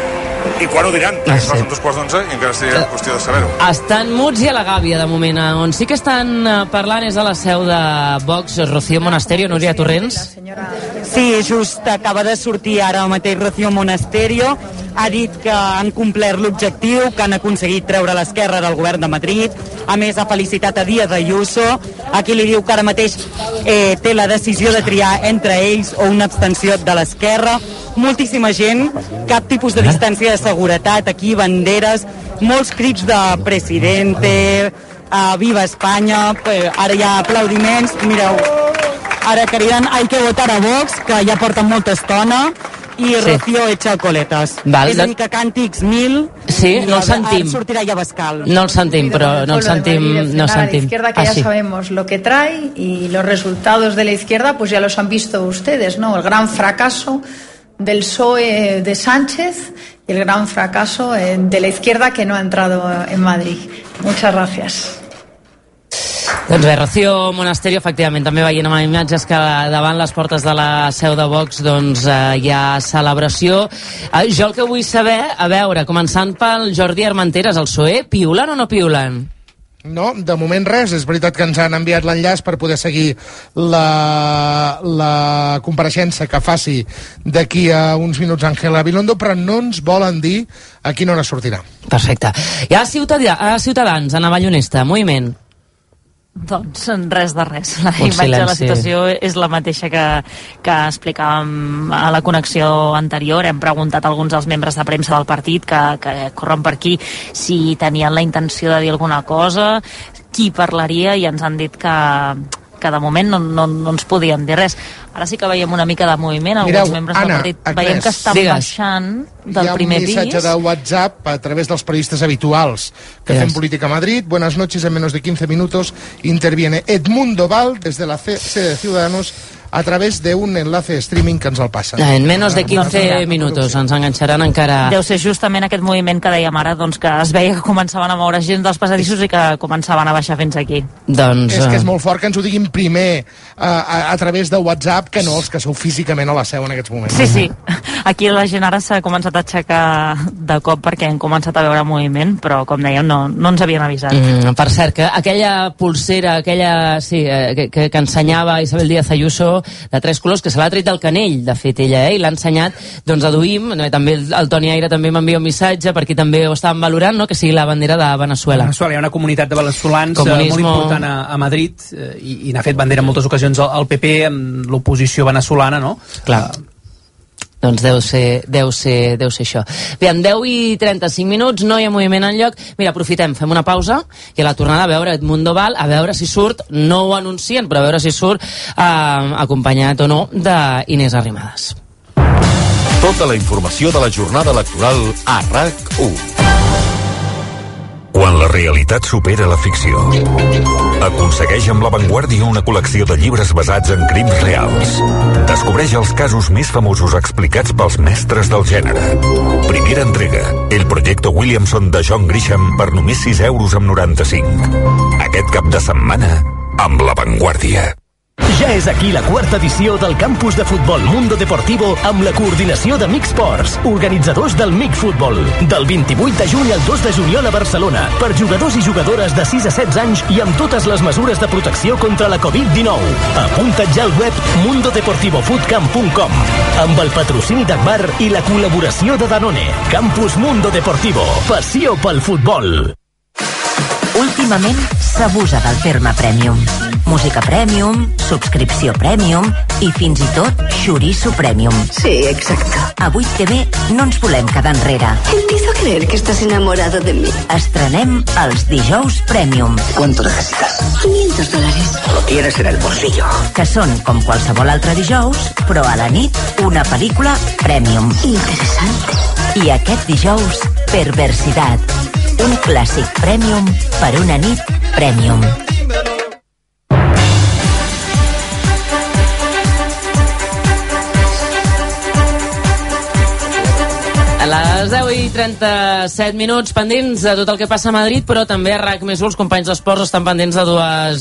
i quan ho diran, perquè ah, sí. Són dos quarts d'onze i encara seria uh, qüestió de saber-ho. Estan muts i a la gàbia, de moment. On sí que estan parlant és a la seu de Vox, Rocío Monasterio. Núria Torrents. Sí, just acaba de sortir ara mateix Rocío Monasterio. Ha dit que han complert l'objectiu, que han aconseguit treure l'esquerra del govern de Madrid. A més, ha felicitat a Díaz Ayuso. Aquí li diu que ara mateix eh, té la decisió de triar entre ells o una abstenció de l'esquerra. Moltíssima gent, cap tipus de distància de seguretat, aquí banderes, molts crits de presidente, uh, viva Espanya, ara hi ha aplaudiments, mireu, ara criden hay que votar a Vox, que ja porten molta estona, i sí. Rocío echa coletas. Val, és a dir, que càntics mil, sí, no el sentim. Sortirà ja Bascal. No el sentim, però no el sentim. No a la izquierda, que ah, ya sí. sabemos lo que trae, y los resultados de la izquierda, pues ya los han visto ustedes, ¿no? El gran fracaso del P S O E de Sánchez y el gran fracaso de la izquierda, que no ha entrado en Madrid. Muchas gracias. Doncs bé, Rocío Monasterio, efectivament, també veient amb imatges que davant les portes de la seu de Vox doncs eh, hi ha celebració. Eh, jo el que vull saber, a veure, començant pel Jordi Armenteres, el P S O E, piulen o no piulen? No, de moment res. És veritat que ens han enviat l'enllaç per poder seguir la, la compareixença que faci d'aquí a uns minuts Ángel Gabilondo, però no ens volen dir a quina hora sortirà. Perfecte. Hi ha Ciutadans, Ciutadans a Navall Honesta, moviment. Doncs res de res. La imatge de la situació és la mateixa que, que explicàvem a la connexió anterior. Hem preguntat a alguns dels membres de premsa del partit que, que corren per aquí si tenien la intenció de dir alguna cosa, qui parlaria, i ens han dit que, que de moment no, no, no ens podien dir res. Ara sí que veiem una mica de moviment, alguns Mireu, membres Anna, del partit Agnès, veiem que estan digues. baixant del primer pis. Hi ha un missatge de WhatsApp a través dels periodistas habituals que yes. fem Política Madrid. Buenas noches, en menos de quince minutos interviene Edmundo Val desde la sede de Ciudadanos a través de un enlace de streaming que ens el passen. En menos de quinze minutos ens enganxaran encara... Deu ser justament aquest moviment que dèiem ara, doncs que es veia que començaven a moure gent dels passadissos i que començaven a baixar fins aquí. Doncs... És que és molt fort que ens ho diguin primer a, a, a través de WhatsApp que no els que sou físicament a la seu en aquests moments. Sí, sí. Aquí la gent ara s'ha començat a aixecar de cop perquè han començat a veure moviment, però com dèiem no, no ens havien avisat. Mm, per cert, que aquella pulsera, aquella, sí, eh, que, que ensenyava Isabel Díaz Ayuso de tres colors, que se l'ha tret del canell, de fet, ella, eh, i l'ha ensenyat, doncs deduïm, eh, també el, el Toni Aire també m'envia un missatge, perquè també ho estàvem valorant, no?, que sigui la bandera de Venezuela. Venezuela, hi ha una comunitat de veneçolans Comunismo... molt important a, a Madrid, eh, i, i n'ha fet bandera en moltes ocasions el, el P P amb l'oposició venezolana, no? Clar. Uh, Doncs deu ser, deu ser, deu ser això. Aviam, deu i trenta-cinc minuts, no hi ha moviment enlloc. Mira, aprofitem, fem una pausa i a la tornada a veure Edmundo Val, a veure si surt, no ho anuncien, però a veure si surt eh, acompanyat o no d'Inés Arrimadas. Tota la informació de la jornada electoral a RAC u. Quan la realitat supera la ficció. Aconsegueix amb La Vanguardia una col·lecció de llibres basats en crims reals. Descobreix els casos més famosos explicats pels mestres del gènere. Primera entrega, El Proyecto Williamson de John Grisham per només sis euros amb noranta-cinc. Aquest cap de setmana, amb La Vanguardia. Ja és aquí la quarta edició del campus de futbol Mundo Deportivo amb la coordinació de Mic Sports, organitzadors del Mic Futbol. Del vint-i-vuit de juny al dos de juliol a Barcelona, per jugadors i jugadores de sis a setze anys i amb totes les mesures de protecció contra la covid dinou. Apunta't ja al web mundo deportivo footcamp punt com amb el patrocini d'Agbar i la col·laboració de Danone. Campus Mundo Deportivo. Passió pel futbol. Últimament s'abusa del terme Premium. Música Premium, subscripció Premium i fins i tot xoriço Premium. Sí, exacto. A vuit T V no ens volem quedar enrere. Empiezo a creer que estás enamorado de mí. Estrenem els dijous Premium. ¿Cuánto necesitas? quinientos dólares. Lo tienes en el bolsillo. Que són com qualsevol altre dijous, però a la nit una pel·lícula Premium. Interesante. I aquest dijous, Perversidad. Un clàssic Premium per una nit Premium. A les deu i trenta-set minuts, pendents de tot el que passa a Madrid, però també a RAC més u els companys d'esports estan pendents de dues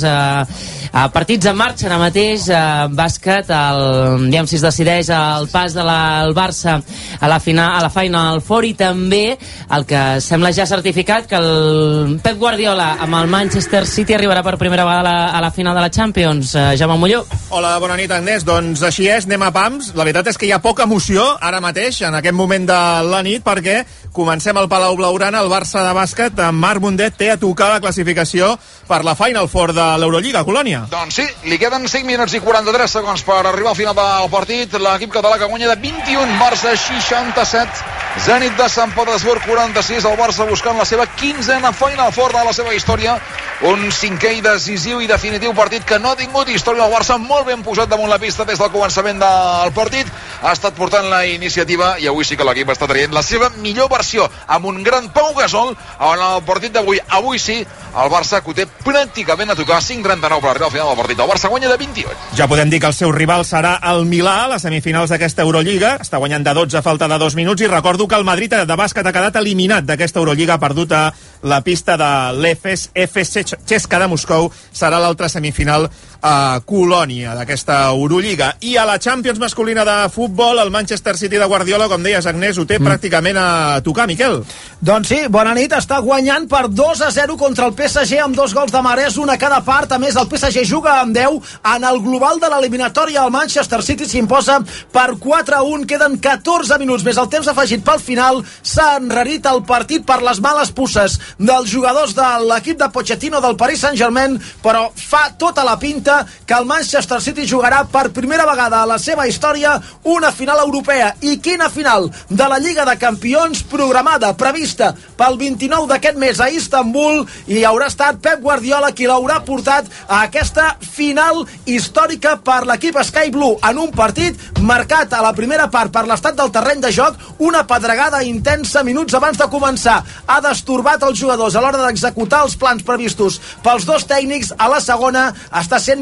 eh, partits en marxa ara mateix. Eh, bàsquet, el, diguem, si es decideix el pas de la, el Barça a la, final, a la Final Four, i també el que sembla ja certificat, que el Pep Guardiola amb el Manchester City arribarà per primera vegada a la, a la final de la Champions. Eh, Jaume Molló. Hola, bona nit, Agnès. Doncs així és, anem a pams. La veritat és que hi ha poca emoció ara mateix, en aquest moment de la nit, perquè comencem al Palau Blaugrana. El Barça de bàsquet, amb Marc Mundet, té a tocar la classificació per la Final Four de l'Eurolliga. Colònia. Doncs sí, li queden cinc minuts i quaranta-tres segons per arribar al final del partit. L'equip català que guanya de vint-i-un, Barça seixanta-set, Zenit de Sant Petersburg quaranta-sis. El Barça buscant la seva quinzena Final Four de la seva història. Un cinquè i decisiu i definitiu partit que no ha tingut història. El Barça molt ben posat damunt la pista des del començament del partit. Ha estat portant la iniciativa i avui sí que l'equip està traient la seva millor versió, amb un gran Pau Gasol en el partit d'avui. Avui sí, el Barça que ho té pràcticament a tocar. Cinc trenta-nou per arribar al final del partit. El Barça guanya de vint-i-vuit. Ja podem dir que el seu rival serà el Milà a les semifinals d'aquesta Eurolliga. Està guanyant de dotze a falta de dos minuts, i recordo que el Madrid de bàsquet ha quedat eliminat d'aquesta Eurolliga, ha perdut a la pista de l'Efes. Efes Cesca de Moscou serà l'altra semifinal a Colònia d'aquesta Eurolliga. I a la Champions masculina de futbol, el Manchester City de Guardiola, com deies, Agnès, ho té mm. pràcticament a tocar. Miquel. Doncs sí, bona nit. Està guanyant per dos a zero contra el P S G amb dos gols de Mahrez, un a cada part. A més, el P S G juga amb deu. En el global de l'eliminatòria, el Manchester City s'imposa per quatre a un. Queden catorze minuts més el temps afegit pel final. S'ha enrarit el partit per les males pusses dels jugadors de l'equip de Pochettino del Paris Saint-Germain, però fa tota la pinta que el Manchester City jugarà per primera vegada a la seva història una final europea. I quina final? De la Lliga de Campions, programada, prevista pel vint-i-nou d'aquest mes a Istanbul, i haurà estat Pep Guardiola qui l'haurà portat a aquesta final històrica per l'equip Sky Blue, en un partit marcat a la primera part per l'estat del terreny de joc, una pedregada intensa minuts abans de començar. Ha destorbat els jugadors a l'hora d'executar els plans previstos pels dos tècnics. A la segona està sent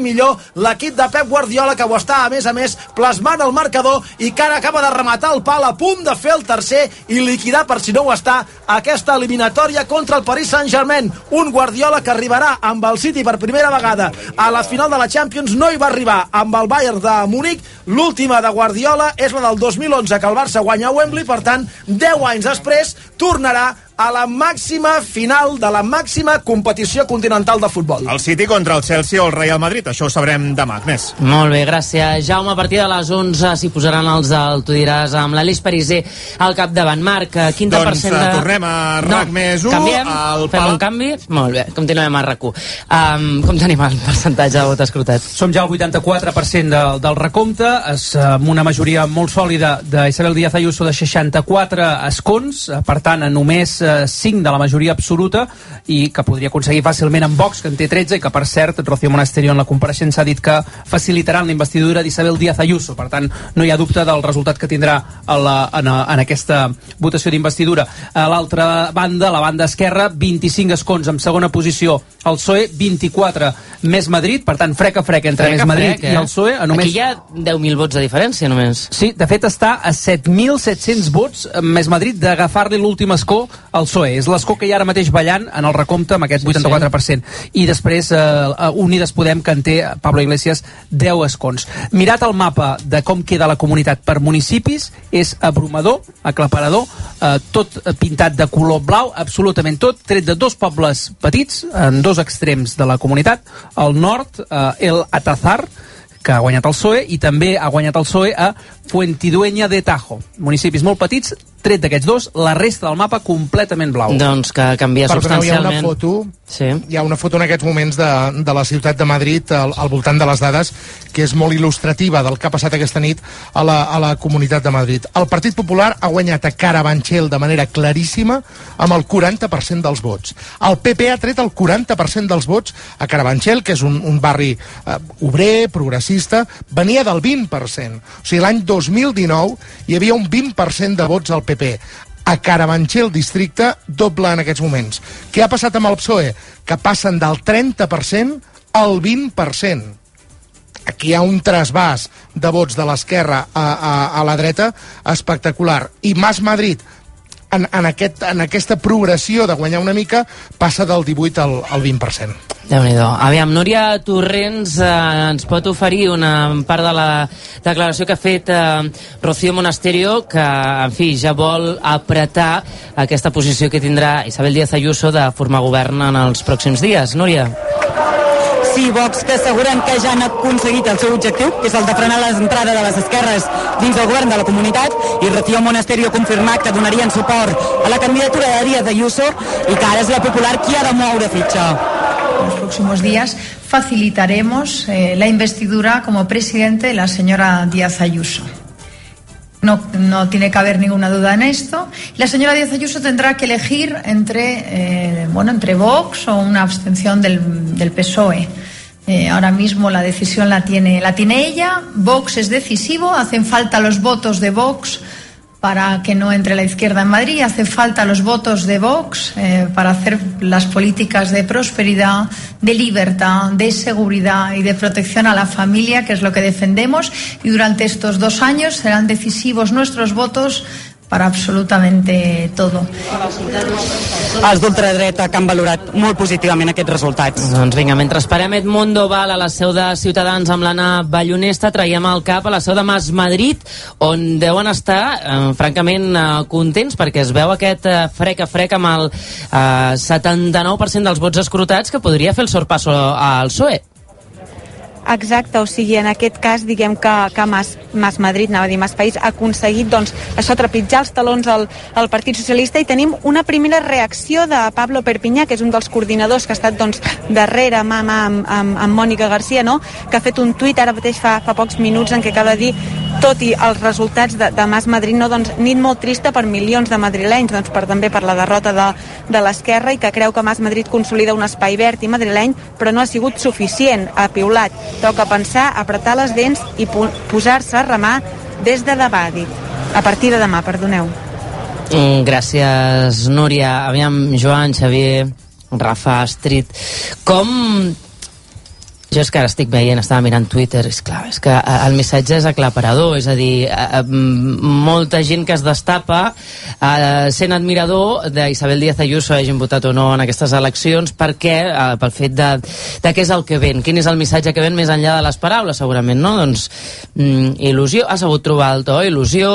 millor l'equip de Pep Guardiola, que ho està, a més a més, plasmant el marcador i que ara acaba de rematar el pal a punt de fer el tercer i liquidar, per si no ho està, aquesta eliminatòria contra el Paris Saint-Germain. Un Guardiola que arribarà amb el City per primera vegada a la final de la Champions. No hi va arribar amb el Bayern de Múnich. L'última de Guardiola és la del dos mil onze, que el Barça guanya a Wembley. Per tant, deu anys després tornarà a la màxima final de la màxima competició continental de futbol. El City contra el Chelsea o el Real Madrid, això ho sabrem demà. Agnès. Molt bé, gràcies, Jaume. A partir de les onze s'hi posaran els del Tu diràs amb l'Elis Pariser al capdavant. Marc, quinze per cent doncs de... tornem a RAC no, més u. Canviem, el fem pal... un canvi. Molt bé, continuem a RAC u. Um, com tenim el percentatge de vot escrutat? Som ja al vuitanta-quatre per cent de, del recompte, és, amb una majoria molt sòlida d'Isabel Díaz Ayuso de seixanta-quatre escons, per tant, a només cinc de la majoria absoluta, i que podria aconseguir fàcilment en Vox, que en té tretze, i que, per cert, Rocío Monasterio en la compareixença ha dit que facilitaran la investidura d'Isabel Díaz Ayuso. Per tant, no hi ha dubte del resultat que tindrà a la, en, a, en aquesta votació d'investidura. A l'altra banda, la banda esquerra, vint-i-cinc escons en segona posició el P S O E, vint-i-quatre més Madrid, per tant, frec a frec entre frec més Madrid frec, eh? i el P S O E. A només... Aquí hi ha deu mil vots de diferència, només. Sí, de fet està a set mil set-cents vots més Madrid d'agafar-li l'últim escó al P S O E. És l'escó que hi ha ara mateix ballant en el recompte amb aquest vuitanta-quatre per cent. I després eh, Unides Podem, que en té Pablo Iglesias, deu escons. Mirat el mapa de com queda la comunitat per municipis, és abrumador, aclaparador, eh, tot pintat de color blau, absolutament tot, tret de dos pobles petits, en dos extrems de la comunitat, al nord, eh, el Atazar, que ha guanyat el P S O E, i també ha guanyat el P S O E a Fuentidueña de Tajo. Municipis molt petits, tret d'aquests dos, la resta del mapa completament blau. Doncs que canvia Perdoneu, substancialment. Hi ha una foto, sí. hi ha una foto en aquests moments de, de la ciutat de Madrid al, al voltant de les dades, que és molt il·lustrativa del que ha passat aquesta nit a la, a la comunitat de Madrid. El Partit Popular ha guanyat a Carabanchel de manera claríssima amb el quaranta per cent dels vots. El P P ha tret el quaranta per cent dels vots a Carabanchel, que és un, un barri eh, obrer, progressista, venia del vint per cent. O sigui, l'any dos mil dinou hi havia un vint per cent de vots al P P. A Carabanchel districte, doble en aquests moments. Què ha passat amb el P S O E? Que passen del trenta per cent al vint per cent. Aquí hi ha un trasbàs de vots de l'esquerra a, a, a la dreta espectacular. I Mas Madrid, en, en, aquest, en aquesta progressió de guanyar una mica, passa del divuit al, al vint per cent. Déu-n'hi-do. Aviam, Núria Torrents eh, ens pot oferir una part de la declaració que ha fet eh, Rocío Monasterio, que, en fi, ja vol apretar aquesta posició que tindrà Isabel Díaz Ayuso de formar govern en els pròxims dies. Núria. Sí, Vox, que asseguren que ja han aconseguit el seu objectiu, que és el de frenar l'entrada de les esquerres dins del govern de la comunitat, i Rocío Monasterio ha confirmat que donarien suport a la candidatura de Díaz Ayuso i que ara és la Popular qui ha de moure fitxa. En los próximos días facilitaremos eh, la investidura como presidente de la señora Díaz Ayuso. No, no tiene que haber ninguna duda en esto. La señora Díaz Ayuso tendrá que elegir entre, eh, bueno, entre Vox o una abstención del, del P S O E. Eh, ahora mismo la decisión la tiene, la tiene ella. Vox es decisivo, hacen falta los votos de Vox para que no entre la izquierda en Madrid, hace falta los votos de Vox eh, para hacer las políticas de prosperidad, de libertad, de seguridad y de protección a la familia, que es lo que defendemos, y durante estos dos años serán decisivos nuestros votos per absolutamente todo. Els d'ultradreta que han valorat molt positivament aquests resultats. Doncs vinga, mentre esperem Edmundo Val a la seu de Ciutadans amb l'Anna Ballonesta, traiem el cap a la seu de Mas Madrid, on deuen estar eh, francament eh, contents, perquè es veu aquest eh, frec a frec amb el eh, setanta-nou per cent dels vots escrutats, que podria fer el sorpasso al P S O E. Exacte, o sigui, en aquest cas, diguem que, que Mas, Mas Madrid, anava a dir Mas País, ha aconseguit, doncs, això, trepitjar els talons al, al Partit Socialista, i tenim una primera reacció de Pablo Perpinyà, que és un dels coordinadors que ha estat, doncs, darrere mà, mà, amb, amb, amb Mònica Garcia, no?, que ha fet un tuit ara mateix fa, fa pocs minuts en què acaba de dir, tot i els resultats de, de Mas Madrid, no, doncs, nit molt trista per milions de madrilenys, doncs, per, també per la derrota de, de l'esquerra, i que creu que Mas Madrid consolida un espai verd i madrileny, però no ha sigut suficient, ha piulat. Toca pensar, apretar les dents i posar-se a remar des de demà, dit. A partir de demà, perdoneu. Mm, gràcies, Núria. Aviam, Joan, Xavier, Rafa, Astrid, com... Jo és que ara estic veient, estava mirant Twitter, és clar, és que el missatge és aclaparador, és a dir, molta gent que es destapa sent admirador d'Isabel Díaz Ayuso, hagin votat o no en aquestes eleccions, perquè, pel fet de, de què és el que ven, quin és el missatge que ven més enllà de les paraules, segurament, no? Doncs, il·lusió, ha sabut trobar el to, il·lusió,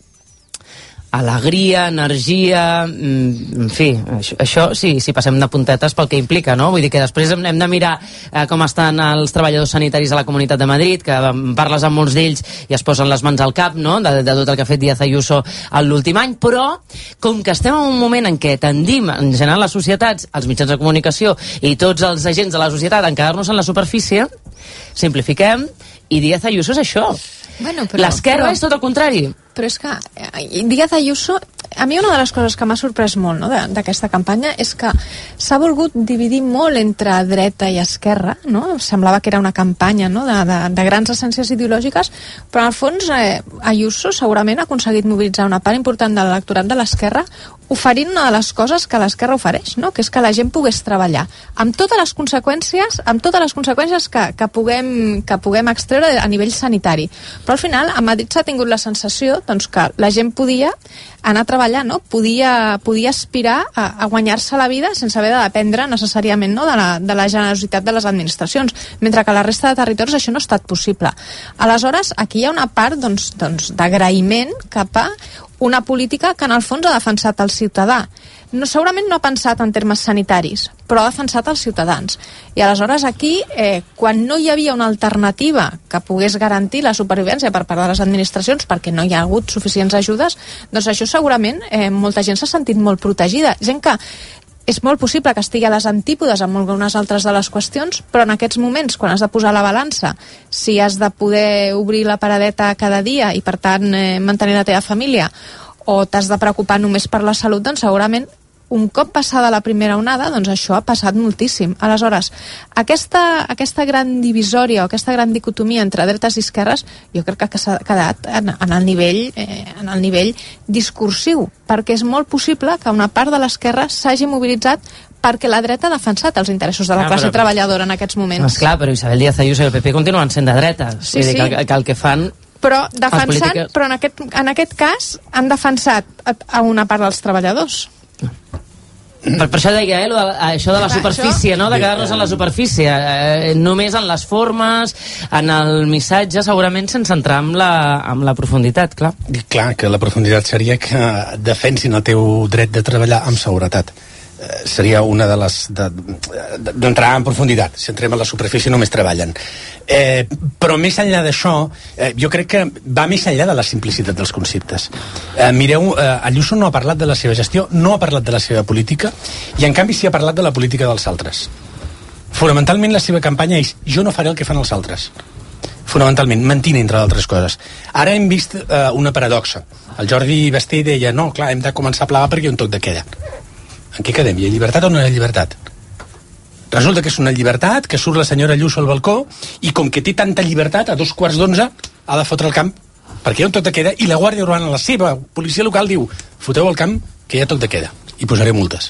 alegria, energia, en fi, això, això sí, si passem de puntetes pel que implica, no? Vull dir que després hem, hem de mirar eh, com estan els treballadors sanitaris a la Comunitat de Madrid, que parles amb molts d'ells i es posen les mans al cap, no?, de, de tot el que ha fet Díaz Ayuso l'últim any, però com que estem en un moment en què tendim, en general les societats, els mitjans de comunicació i tots els agents de la societat en quedar-nos en la superfície, simplifiquem, i Díaz Ayuso és això. Bueno, però, l'esquerra però, és tot el contrari. Però és que Díaz Ayuso, a mi una de les coses que m'ha sorprès molt, no, d'aquesta campanya és que s'ha volgut dividir molt entre dreta i esquerra, no? Semblava que era una campanya, no, de, de, de grans essències ideològiques, però al fons eh, Ayuso segurament ha aconseguit mobilitzar una part important de l'electorat de l'esquerra oferint una de les coses que l'esquerra ofereix, no? Que és que la gent pogués treballar amb totes les conseqüències amb totes les conseqüències que, que, puguem, que puguem extreure a nivell sanitari. Però al final a Madrid s'ha tingut la sensació doncs, que la gent podia anar a treballar, no? Podia, podia aspirar a, a guanyar-se la vida sense haver de dependre necessàriament, no? de, la, de la generositat de les administracions, mentre que a la resta de territoris això no ha estat possible. Aleshores, aquí hi ha una part doncs, doncs, d'agraïment cap a una política que en el fons ha defensat el ciutadà. No, segurament no ha pensat en termes sanitaris, però ha defensat els ciutadans. I aleshores aquí, eh, quan no hi havia una alternativa que pogués garantir la supervivència per part de les administracions, perquè no hi ha hagut suficients ajudes, doncs això segurament eh, molta gent s'ha sentit molt protegida. Gent que és molt possible que estigui a les antípodes amb algunes altres de les qüestions, però en aquests moments, quan has de posar la balança, si has de poder obrir la paradeta cada dia i, per tant, eh, mantenir la teva família, o t'has de preocupar només per la salut, doncs segurament un cop passada la primera onada, doncs això ha passat moltíssim. Aleshores, aquesta, aquesta gran divisòria o aquesta gran dicotomia entre dretes i esquerres jo crec que s'ha quedat en, en, el nivell, eh, en el nivell discursiu, perquè és molt possible que una part de l'esquerra s'hagi mobilitzat perquè la dreta ha defensat els interessos de la ah, classe però, treballadora en aquests moments. Esclar, però Isabel Díaz Ayuso i el P P continuen sent de dreta. Sí, Vull dir sí. que, que el que fan... Però defensant, polítiques... però en aquest, en aquest cas han defensat a, a una part dels treballadors. Per, per això deia, eh, lo de, això de la superfície, no? De quedar-nos en la superfície, eh, només en les formes, en el missatge, segurament sense entrar en la, en la profunditat, clar. I clar, que la profunditat seria que defensin el teu dret de treballar amb seguretat. Eh, seria una de les d'entrar en profunditat. Si entrem a la superfície només treballen. Eh, però més enllà d'això, eh, jo crec que va més enllà de la simplicitat dels conceptes. Eh, mireu, eh, Ayuso no ha parlat de la seva gestió, no ha parlat de la seva política, i en canvi sí ha parlat de la política dels altres. Fonamentalment la seva campanya és jo no faré el que fan els altres. Fonamentalment, mentint, entre d'altres coses. Ara hem vist eh, una paradoxa. El Jordi Basté deia, no, clar, hem de començar a plegar perquè hi ha un toc de queda. En què quedem? Hi ha llibertat o no hi ha llibertat? Resulta que és una llibertat, que surt la senyora Ayuso al balcó, i com que té tanta llibertat, a dos quarts d'onze ha de fotre el camp, perquè hi ha un toc de queda, i la Guàrdia Urbana, la seva policia local, diu, foteu el camp, que hi ha toc de queda, i posaré multes.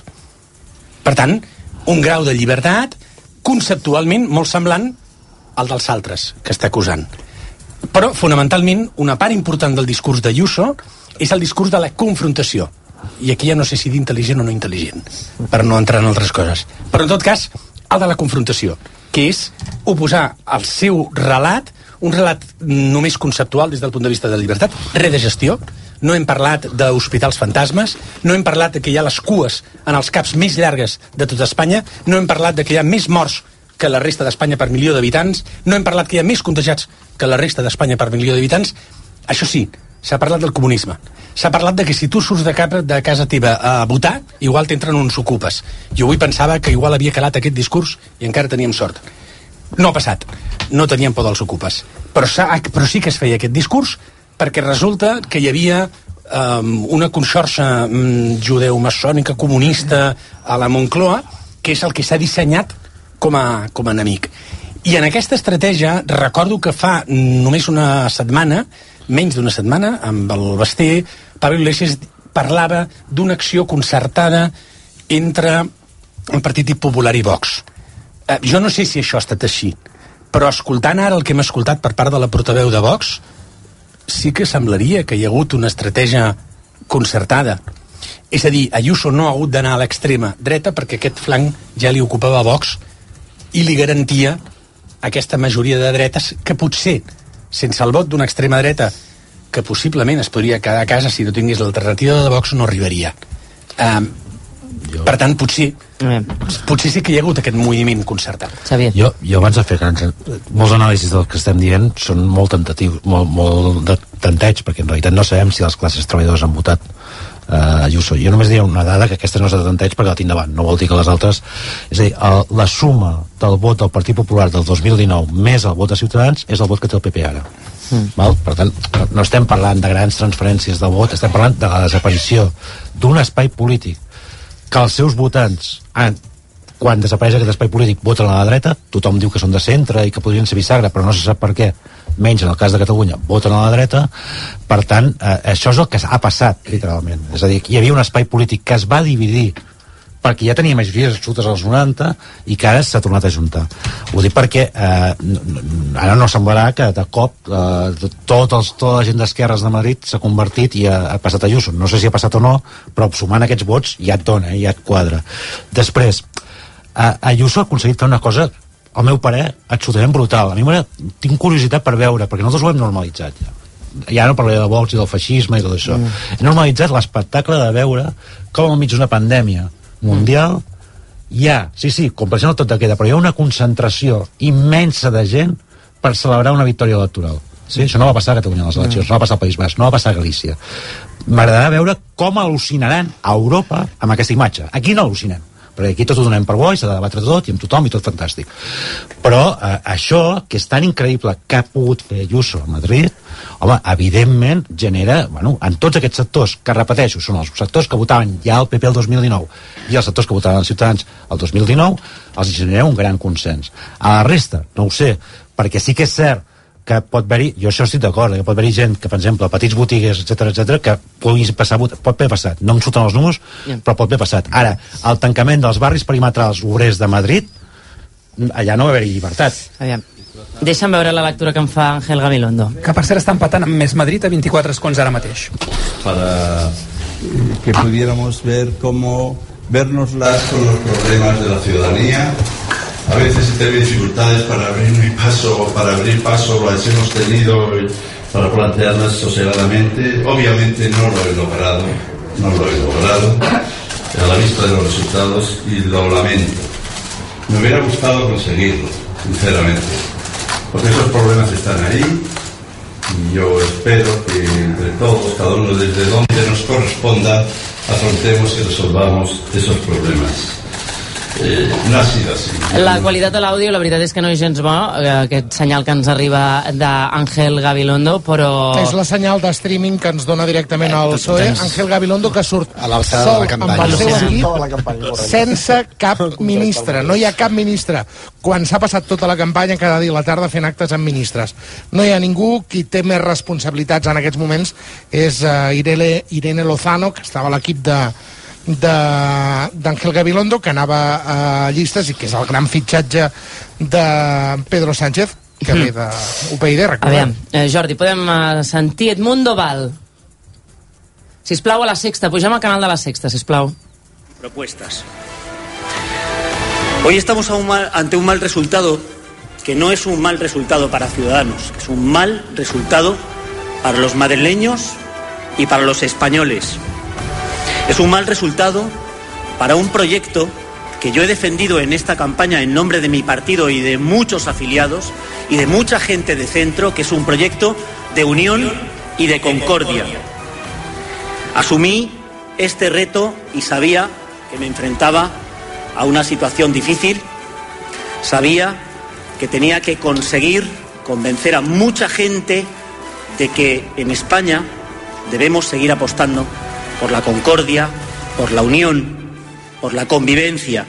Per tant, un grau de llibertat conceptualment molt semblant al dels altres, que està acusant. Però, fonamentalment, una part important del discurs d'Ayuso és el discurs de la confrontació. I aquí ja no sé si d'intel·ligent o no intel·ligent, per no entrar en altres coses. Però en tot cas, el de la confrontació, que és oposar al seu relat, un relat només conceptual des del punt de vista de la llibertat, res de gestió. No hem parlat d'hospitals fantasmes, no hem parlat de que hi ha les cues en els caps més llargues de tota Espanya, no hem parlat de que hi ha més morts que la resta d'Espanya per milió d'habitants, no hem parlat que hi ha més contagiats que la resta d'Espanya per milió d'habitants. Això sí, s'ha parlat del comunisme. S'ha parlat de que si tu surts de, cap, de casa teva a votar, igual t'entren uns ocupes. Jo avui pensava que igual havia calat aquest discurs i encara teníem sort. No ha passat. No teníem por dels ocupes. Però, però sí que es feia aquest discurs perquè resulta que hi havia um, una conxorxa um, judeu-maçònica comunista a la Moncloa, que és el que s'ha dissenyat com a, com a enemic. I en aquesta estratègia recordo que fa només una setmana, menys d'una setmana, amb el Basté, Pablo Iglesias parlava d'una acció concertada entre el Partit Popular i Vox. Eh, jo no sé si això ha estat així. Però escoltant ara el que hem escoltat per part de la portaveu de Vox, sí que semblaria que hi ha hagut una estratègia concertada. És a dir, Ayuso no ha hagut d'anar a l'extrema dreta perquè aquest flanc ja li ocupava Vox i li garantia aquesta majoria de dretes que potser, sense el vot d'una extrema dreta que possiblement es podria quedar a casa si no tingués l'alternativa de Vox, no arribaria. Um, jo... Per tant, potser, potser sí que hi ha hagut aquest moviment concertat. Xavier. Jo, jo abans de fer molts anàlisis del que estem dient són molt tentatius, molt, molt de tanteig, perquè en realitat no sabem si les classes treballadores han votat uh, Ayuso. Jo només diria una dada, que aquesta no és de tanteig perquè la tinc davant, no vol dir que les altres... És a dir, el, la suma del vot del Partit Popular del dos mil dinou més el vot de Ciutadans és el vot que té el P P ara. Mm. Val? Per tant, no, no estem parlant de grans transferències de vot, estem parlant de la desaparició d'un espai polític que els seus votants han, quan desapareix aquest espai polític, voten a la dreta. Tothom diu que són de centre i que podrien ser bisagra, però no se sap per què, menys en el cas de Catalunya, voten a la dreta. Per tant, eh, això és el que ha passat literalment, és a dir, hi havia un espai polític que es va dividir perquè ja tenia majories absolutes als noranta i que ara s'ha tornat a juntar. Ho dic perquè eh, ara no semblarà que de cop eh, tot els, tota la gent d'esquerres de Madrid s'ha convertit i ha, ha passat a Ayuso. No sé si ha passat o no, però sumant aquests vots ja et dona, eh, ja et quadra. Després, eh, Ayuso ha aconseguit fer una cosa, al meu parer, absolutament brutal. A mi tinc curiositat per veure, perquè nosaltres ho hem normalitzat ja. Ja no parlaré de Vox i del feixisme i tot això. Mm. He normalitzat l'espectacle de veure com enmig d'una pandèmia mundial hi ha, sí, sí, compleixen el tot de queda, però hi ha una concentració immensa de gent per celebrar una victòria electoral. Sí? Això no va passar a Catalunya a les eleccions, no va passar al País Basc, no va passar a Galícia. M'agradarà veure com al·lucinaran a Europa amb aquesta imatge. Aquí no al·lucinem, perquè aquí tot ho donem per bo i s'ha de debatre tot i amb tothom i tot fantàstic. Però eh, això, que és tan increïble que ha pogut fer Ayuso a Madrid, home, evidentment genera, bueno, en tots aquests sectors, que repeteixo, són els sectors que votaven ja el P P el dos mil dinou i els sectors que votaven els Ciutadans el dos mil dinou, els genera un gran consens. A la resta, no ho sé, perquè sí que és cert que pot haver-hi, jo això estic d'acord, que pot haver-hi gent que, per exemple, petits botigues, etcètera, etcètera, que pugui passar, pot haver passat, no em surten els números, yeah. però pot haver passat. Ara, el tancament dels barris perimetrals obrers de Madrid, allà no va haver-hi llibertat. Aviam. Deixa'm veure la lectura que em fa Ángel Gabilondo. Que per cert està empatant amb Més Madrid a veinticuatro escons ara mateix. Para que pudiéramos ver cómo vernoslas con los problemas de la ciudadanía. A veces he tenido dificultades para abrir mi paso, para abrir paso las hemos tenido para plantearlas sosegadamente. Obviamente no lo he logrado, no lo he logrado a la vista de los resultados y lo lamento. Me hubiera gustado conseguirlo, sinceramente, porque esos problemas están ahí y yo espero que entre todos, cada uno desde donde nos corresponda, afrontemos y resolvamos esos problemas. Eh, no ha sido así. La qualitat de l'àudio, la veritat és que no és gens bo, aquest senyal que ens arriba d'Àngel Gabilondo, però... És la senyal de streaming que ens dona directament al P S O E. Àngel Gabilondo, que surt sol amb el seu equip, sense cap ministre. No hi ha cap ministre. Quan s'ha passat tota la campanya, cada dia a la tarda fent actes amb ministres. No hi ha ningú. Qui té més responsabilitats en aquests moments és uh, Irene, Irene Lozano, que estava a l'equip de d'Àngel Gabilondo, que anava a llistes i que és el gran fitxatge de Pedro Sánchez, que mm. ve de U P yD, recordem. Eh, Jordi, podem uh, sentir Edmundo Val. Sisplau, a la Sexta, pugem al canal de la Sexta, sisplau. Propuestas. Hoy estamos a un mal, ante un mal resultado que no es un mal resultado para Ciudadanos, que es un mal resultado para los madrileños y para los españoles. Es un mal resultado para un proyecto que yo he defendido en esta campaña en nombre de mi partido y de muchos afiliados y de mucha gente de centro, que es un proyecto de unión y de concordia. Asumí este reto y sabía que me enfrentaba a una situación difícil, sabía que tenía que conseguir convencer a mucha gente de que en España debemos seguir apostando por la concordia, por la unión, por la convivencia.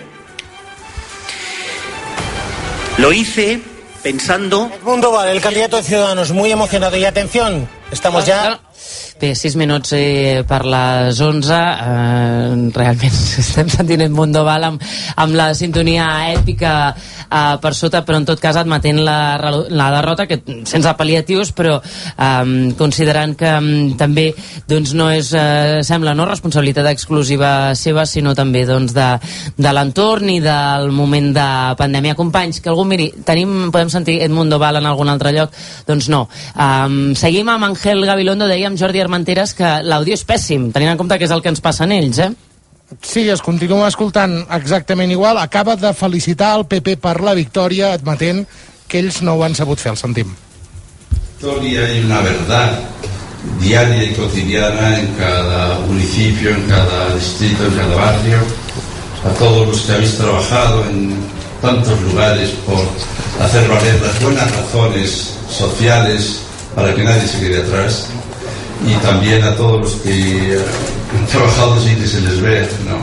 Lo hice pensando... Edmundo Val, el candidato de Ciudadanos, muy emocionado. Y atención, estamos ya Bé, sis minuts eh, per les onze. Eh, realment estem sentint el Mundoval amb, amb la sintonia èpica eh, per sota, però en tot cas admetent la, la derrota, que sense pal·liatius, però eh, considerant que eh, també doncs, no és, eh, sembla, no responsabilitat exclusiva seva, sinó també doncs, de, de l'entorn i del moment de pandèmia. Companys, que algú miri, tenim, podem sentir Edmundo Val en algun altre lloc? Doncs no. Um, seguim amb Ángel Gabilondo, dèiem Jordi Armenteres que l'àudio és pèssim, tenint en compte que és el que ens passa en ells, eh? Sí, es continua escoltant exactament igual. Acaba de felicitar el P P per la victòria, admetent que ells no ho han sabut fer, el sentim. Historia hay una verdad diaria y cotidiana en cada municipio, en cada distrito, en cada barrio. A todos los que habéis trabajado en tantos lugares por hacer valer las buenas razones sociales para que nadie se quede atrás, y también a todos los que han trabajado sin que se les vea, ¿no?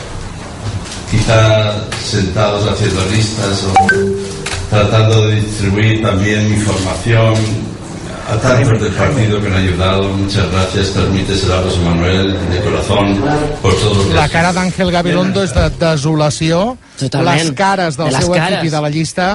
Quizá sentados haciendo listas o tratando de distribuir también información a tantos del partido que han ayudado. Muchas gracias, transmítesela a José Manuel de corazón por todos los... La cara d'Àngel Gabilondo és de desolació. Totalment. Les cares del de les seu cares. equip i de la llista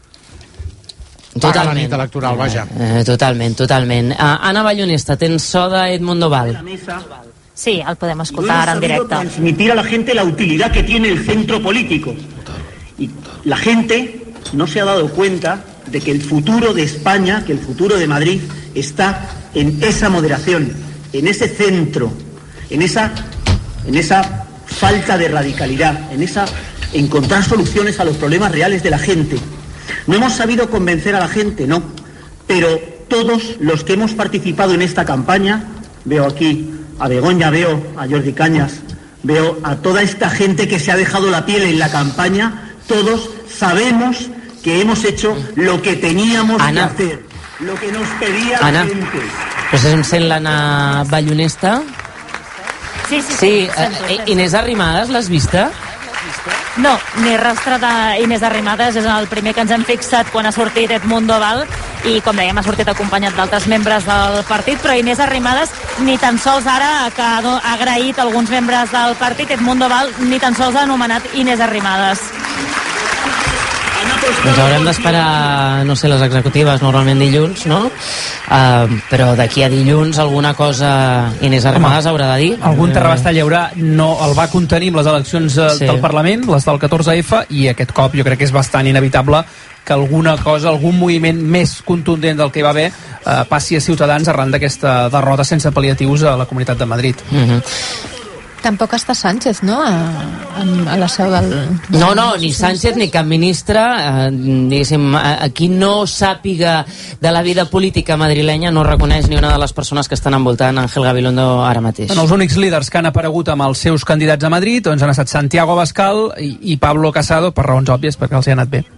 paga la nit electoral, vaja. Eh, totalment, totalment. Uh, Anna Ballonesta, tens so d'Edmundo Val. Sí, el podem escoltar ara en directe. Transmitir a la gente la utilidad que tiene el centro político. Y la gente no se ha dado cuenta de que el futuro de España, que el futuro de Madrid, está en esa moderación, en ese centro, en esa, en esa falta de radicalidad, en esa encontrar soluciones a los problemas reales de la gente. No hemos sabido convencer a la gente, no, pero todos los que hemos participado en esta campaña, veo aquí a Begoña, veo a Jordi Cañas, veo a toda esta gente que se ha dejado la piel en la campaña, todos sabemos que hemos hecho lo que teníamos Anna. que hacer, lo que nos pedía Anna. la gente. Pues em sent l'Anna Ballonesta? Sí, sí, sí. Sí, eh, Inés Arrimadas, l'has vista? No, ni rastre d'Inés Arrimadas, és el primer que ens hem fixat quan ha sortit Edmundo Val, i com dèiem ha sortit acompanyat d'altres membres del partit, però Inés Arrimadas ni tan sols ara que ha agraït alguns membres del partit, Edmundo Val ni tan sols ha anomenat Inés Arrimadas. Doncs haurem d'esperar, no sé, les executives normalment dilluns, no? Uh, però d'aquí a dilluns alguna cosa Inés Arrimadas haurà de dir. Algun terrabastall hi haurà, no el va contenir amb les eleccions eh, Sí. del Parlament, les del catorze efa, i aquest cop jo crec que és bastant inevitable que alguna cosa, algun moviment més contundent del que hi va haver eh, passi a Ciutadans arran d'aquesta derrota sense pal·liatius a la Comunitat de Madrid. Mm-hmm. Tampoc està Sánchez, no?, a, a la seu del... No, no, ni Sánchez ni cap ministre, eh, diguéssim, a, a qui no sàpiga de la vida política madrilenya no reconeix ni una de les persones que estan envoltant Ángel Gabilondo ara mateix. En els únics líders que han aparegut amb els seus candidats a Madrid doncs han estat Santiago Abascal i, i Pablo Casado, per raons òbvies, perquè els hi ha anat bé.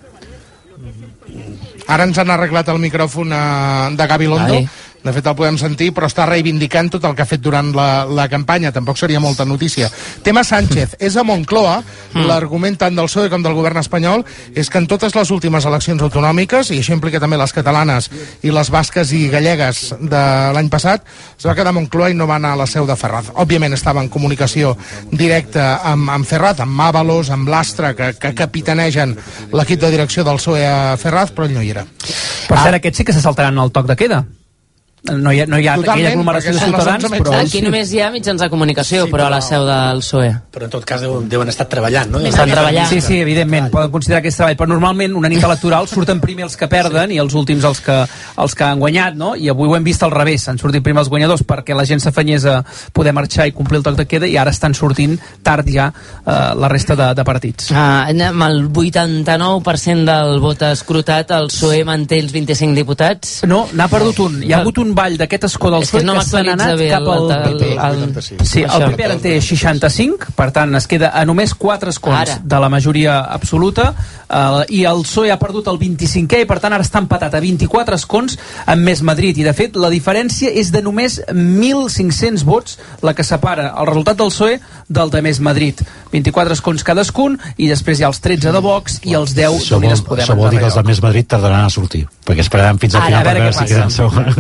Ara ens han arreglat el micròfon eh, de Gabilondo. Ai. De fet, el podem sentir, però està reivindicant tot el que ha fet durant la, la campanya. Tampoc seria molta notícia. Tema Sánchez. És a Moncloa. Mm. L'argument tant del P S O E com del govern espanyol és que en totes les últimes eleccions autonòmiques, i això implica també les catalanes i les basques i gallegues de l'any passat, es va quedar a Moncloa i no va anar a la seu de Ferraz. Òbviament estava en comunicació directa amb, amb Ferraz, amb Ábalos, amb Lastra, que, que capitanegen l'equip de direcció del P S O E a Ferraz, però ell no hi era. Per cert, aquests sí que se saltaran el toc de queda. No hi ha, no hi ha aquella aglomeració de ciutadans, però... Aquí només hi ha mitjans de comunicació, sí, però, però a la seu del P S O E. Però en tot cas deuen, deuen estar treballant, no? Estan treballant. Sí, sí, evidentment, poden considerar que és treball, però normalment una nit electoral surten primer els que perden i els últims els que, els que han guanyat, no? I avui ho hem vist al revés, han sortit primer els guanyadors perquè la gent s'afanyés a poder marxar i complir el toc de queda, i ara estan sortint tard ja eh, la resta de, de partits. Ah, amb el vuitanta-nou per cent del vot escrutat, el P S O E manté els vint-i-cinc diputats? No, n'ha perdut un. Hi ha hagut un ball d'aquest escó del P S O E no que s'han anat bé cap al el, P P. el, el, Sí, el P P ara en té seixanta-cinc, per tant es queda a només quatre escons Ara. de la majoria absoluta, eh, i el P S O E ha perdut el vint-i-cinquè i per tant ara està empatat a vint-i-quatre escons amb Més Madrid, i de fet la diferència és de només mil cinc-cents vots la que separa el resultat del P S O E del de Més Madrid. vint-i-quatre escons cadascun, i després hi ha els tretze de Vox i els deu Això vol, d'Unides Podem. això vol dir que els de Més Madrid tardaran a sortir, perquè esperaran fins al Ara, final a per veure veure què si queden segons. Ara,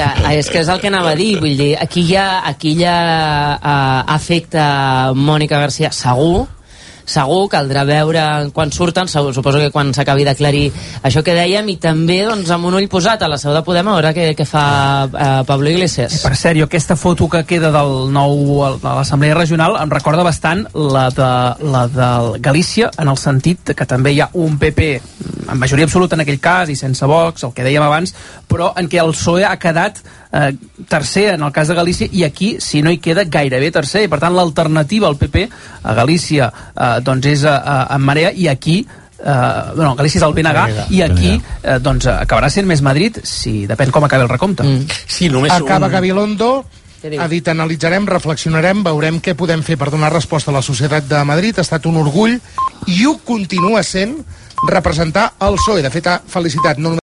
veure, és que és el que anava a dir, vull dir, aquí hi ha, aquí hi ha uh, efecte Mònica Garcia, segur, segur, caldrà veure quan surten, suposo que quan s'acabi d'aclarir això que dèiem, i també doncs, amb un ull posat a la seu de Podem a veure què, què fa eh, Pablo Iglesias. Per cert, jo aquesta foto que queda del nou de l'Assemblea Regional em recorda bastant la de, la de Galícia, en el sentit que també hi ha un P P en majoria absoluta en aquell cas i sense Vox, el que dèiem abans, però en què el P S O E ha quedat eh, tercer en el cas de Galícia, i aquí si no hi queda gairebé tercer, i per tant l'alternativa al P P a Galícia eh, doncs és a, a, a Marea, i aquí Uh, bueno, Galícia és el B N G, i aquí uh, doncs acabarà sent més Madrid, si depèn com acabi el recompte. Mm. Sí, només acaba un... Gabilondo, ha dit analitzarem, reflexionarem, veurem què podem fer per donar resposta a la societat de Madrid. Ha estat un orgull i ho continua sent representar el P S O E. De fet, ha felicitat no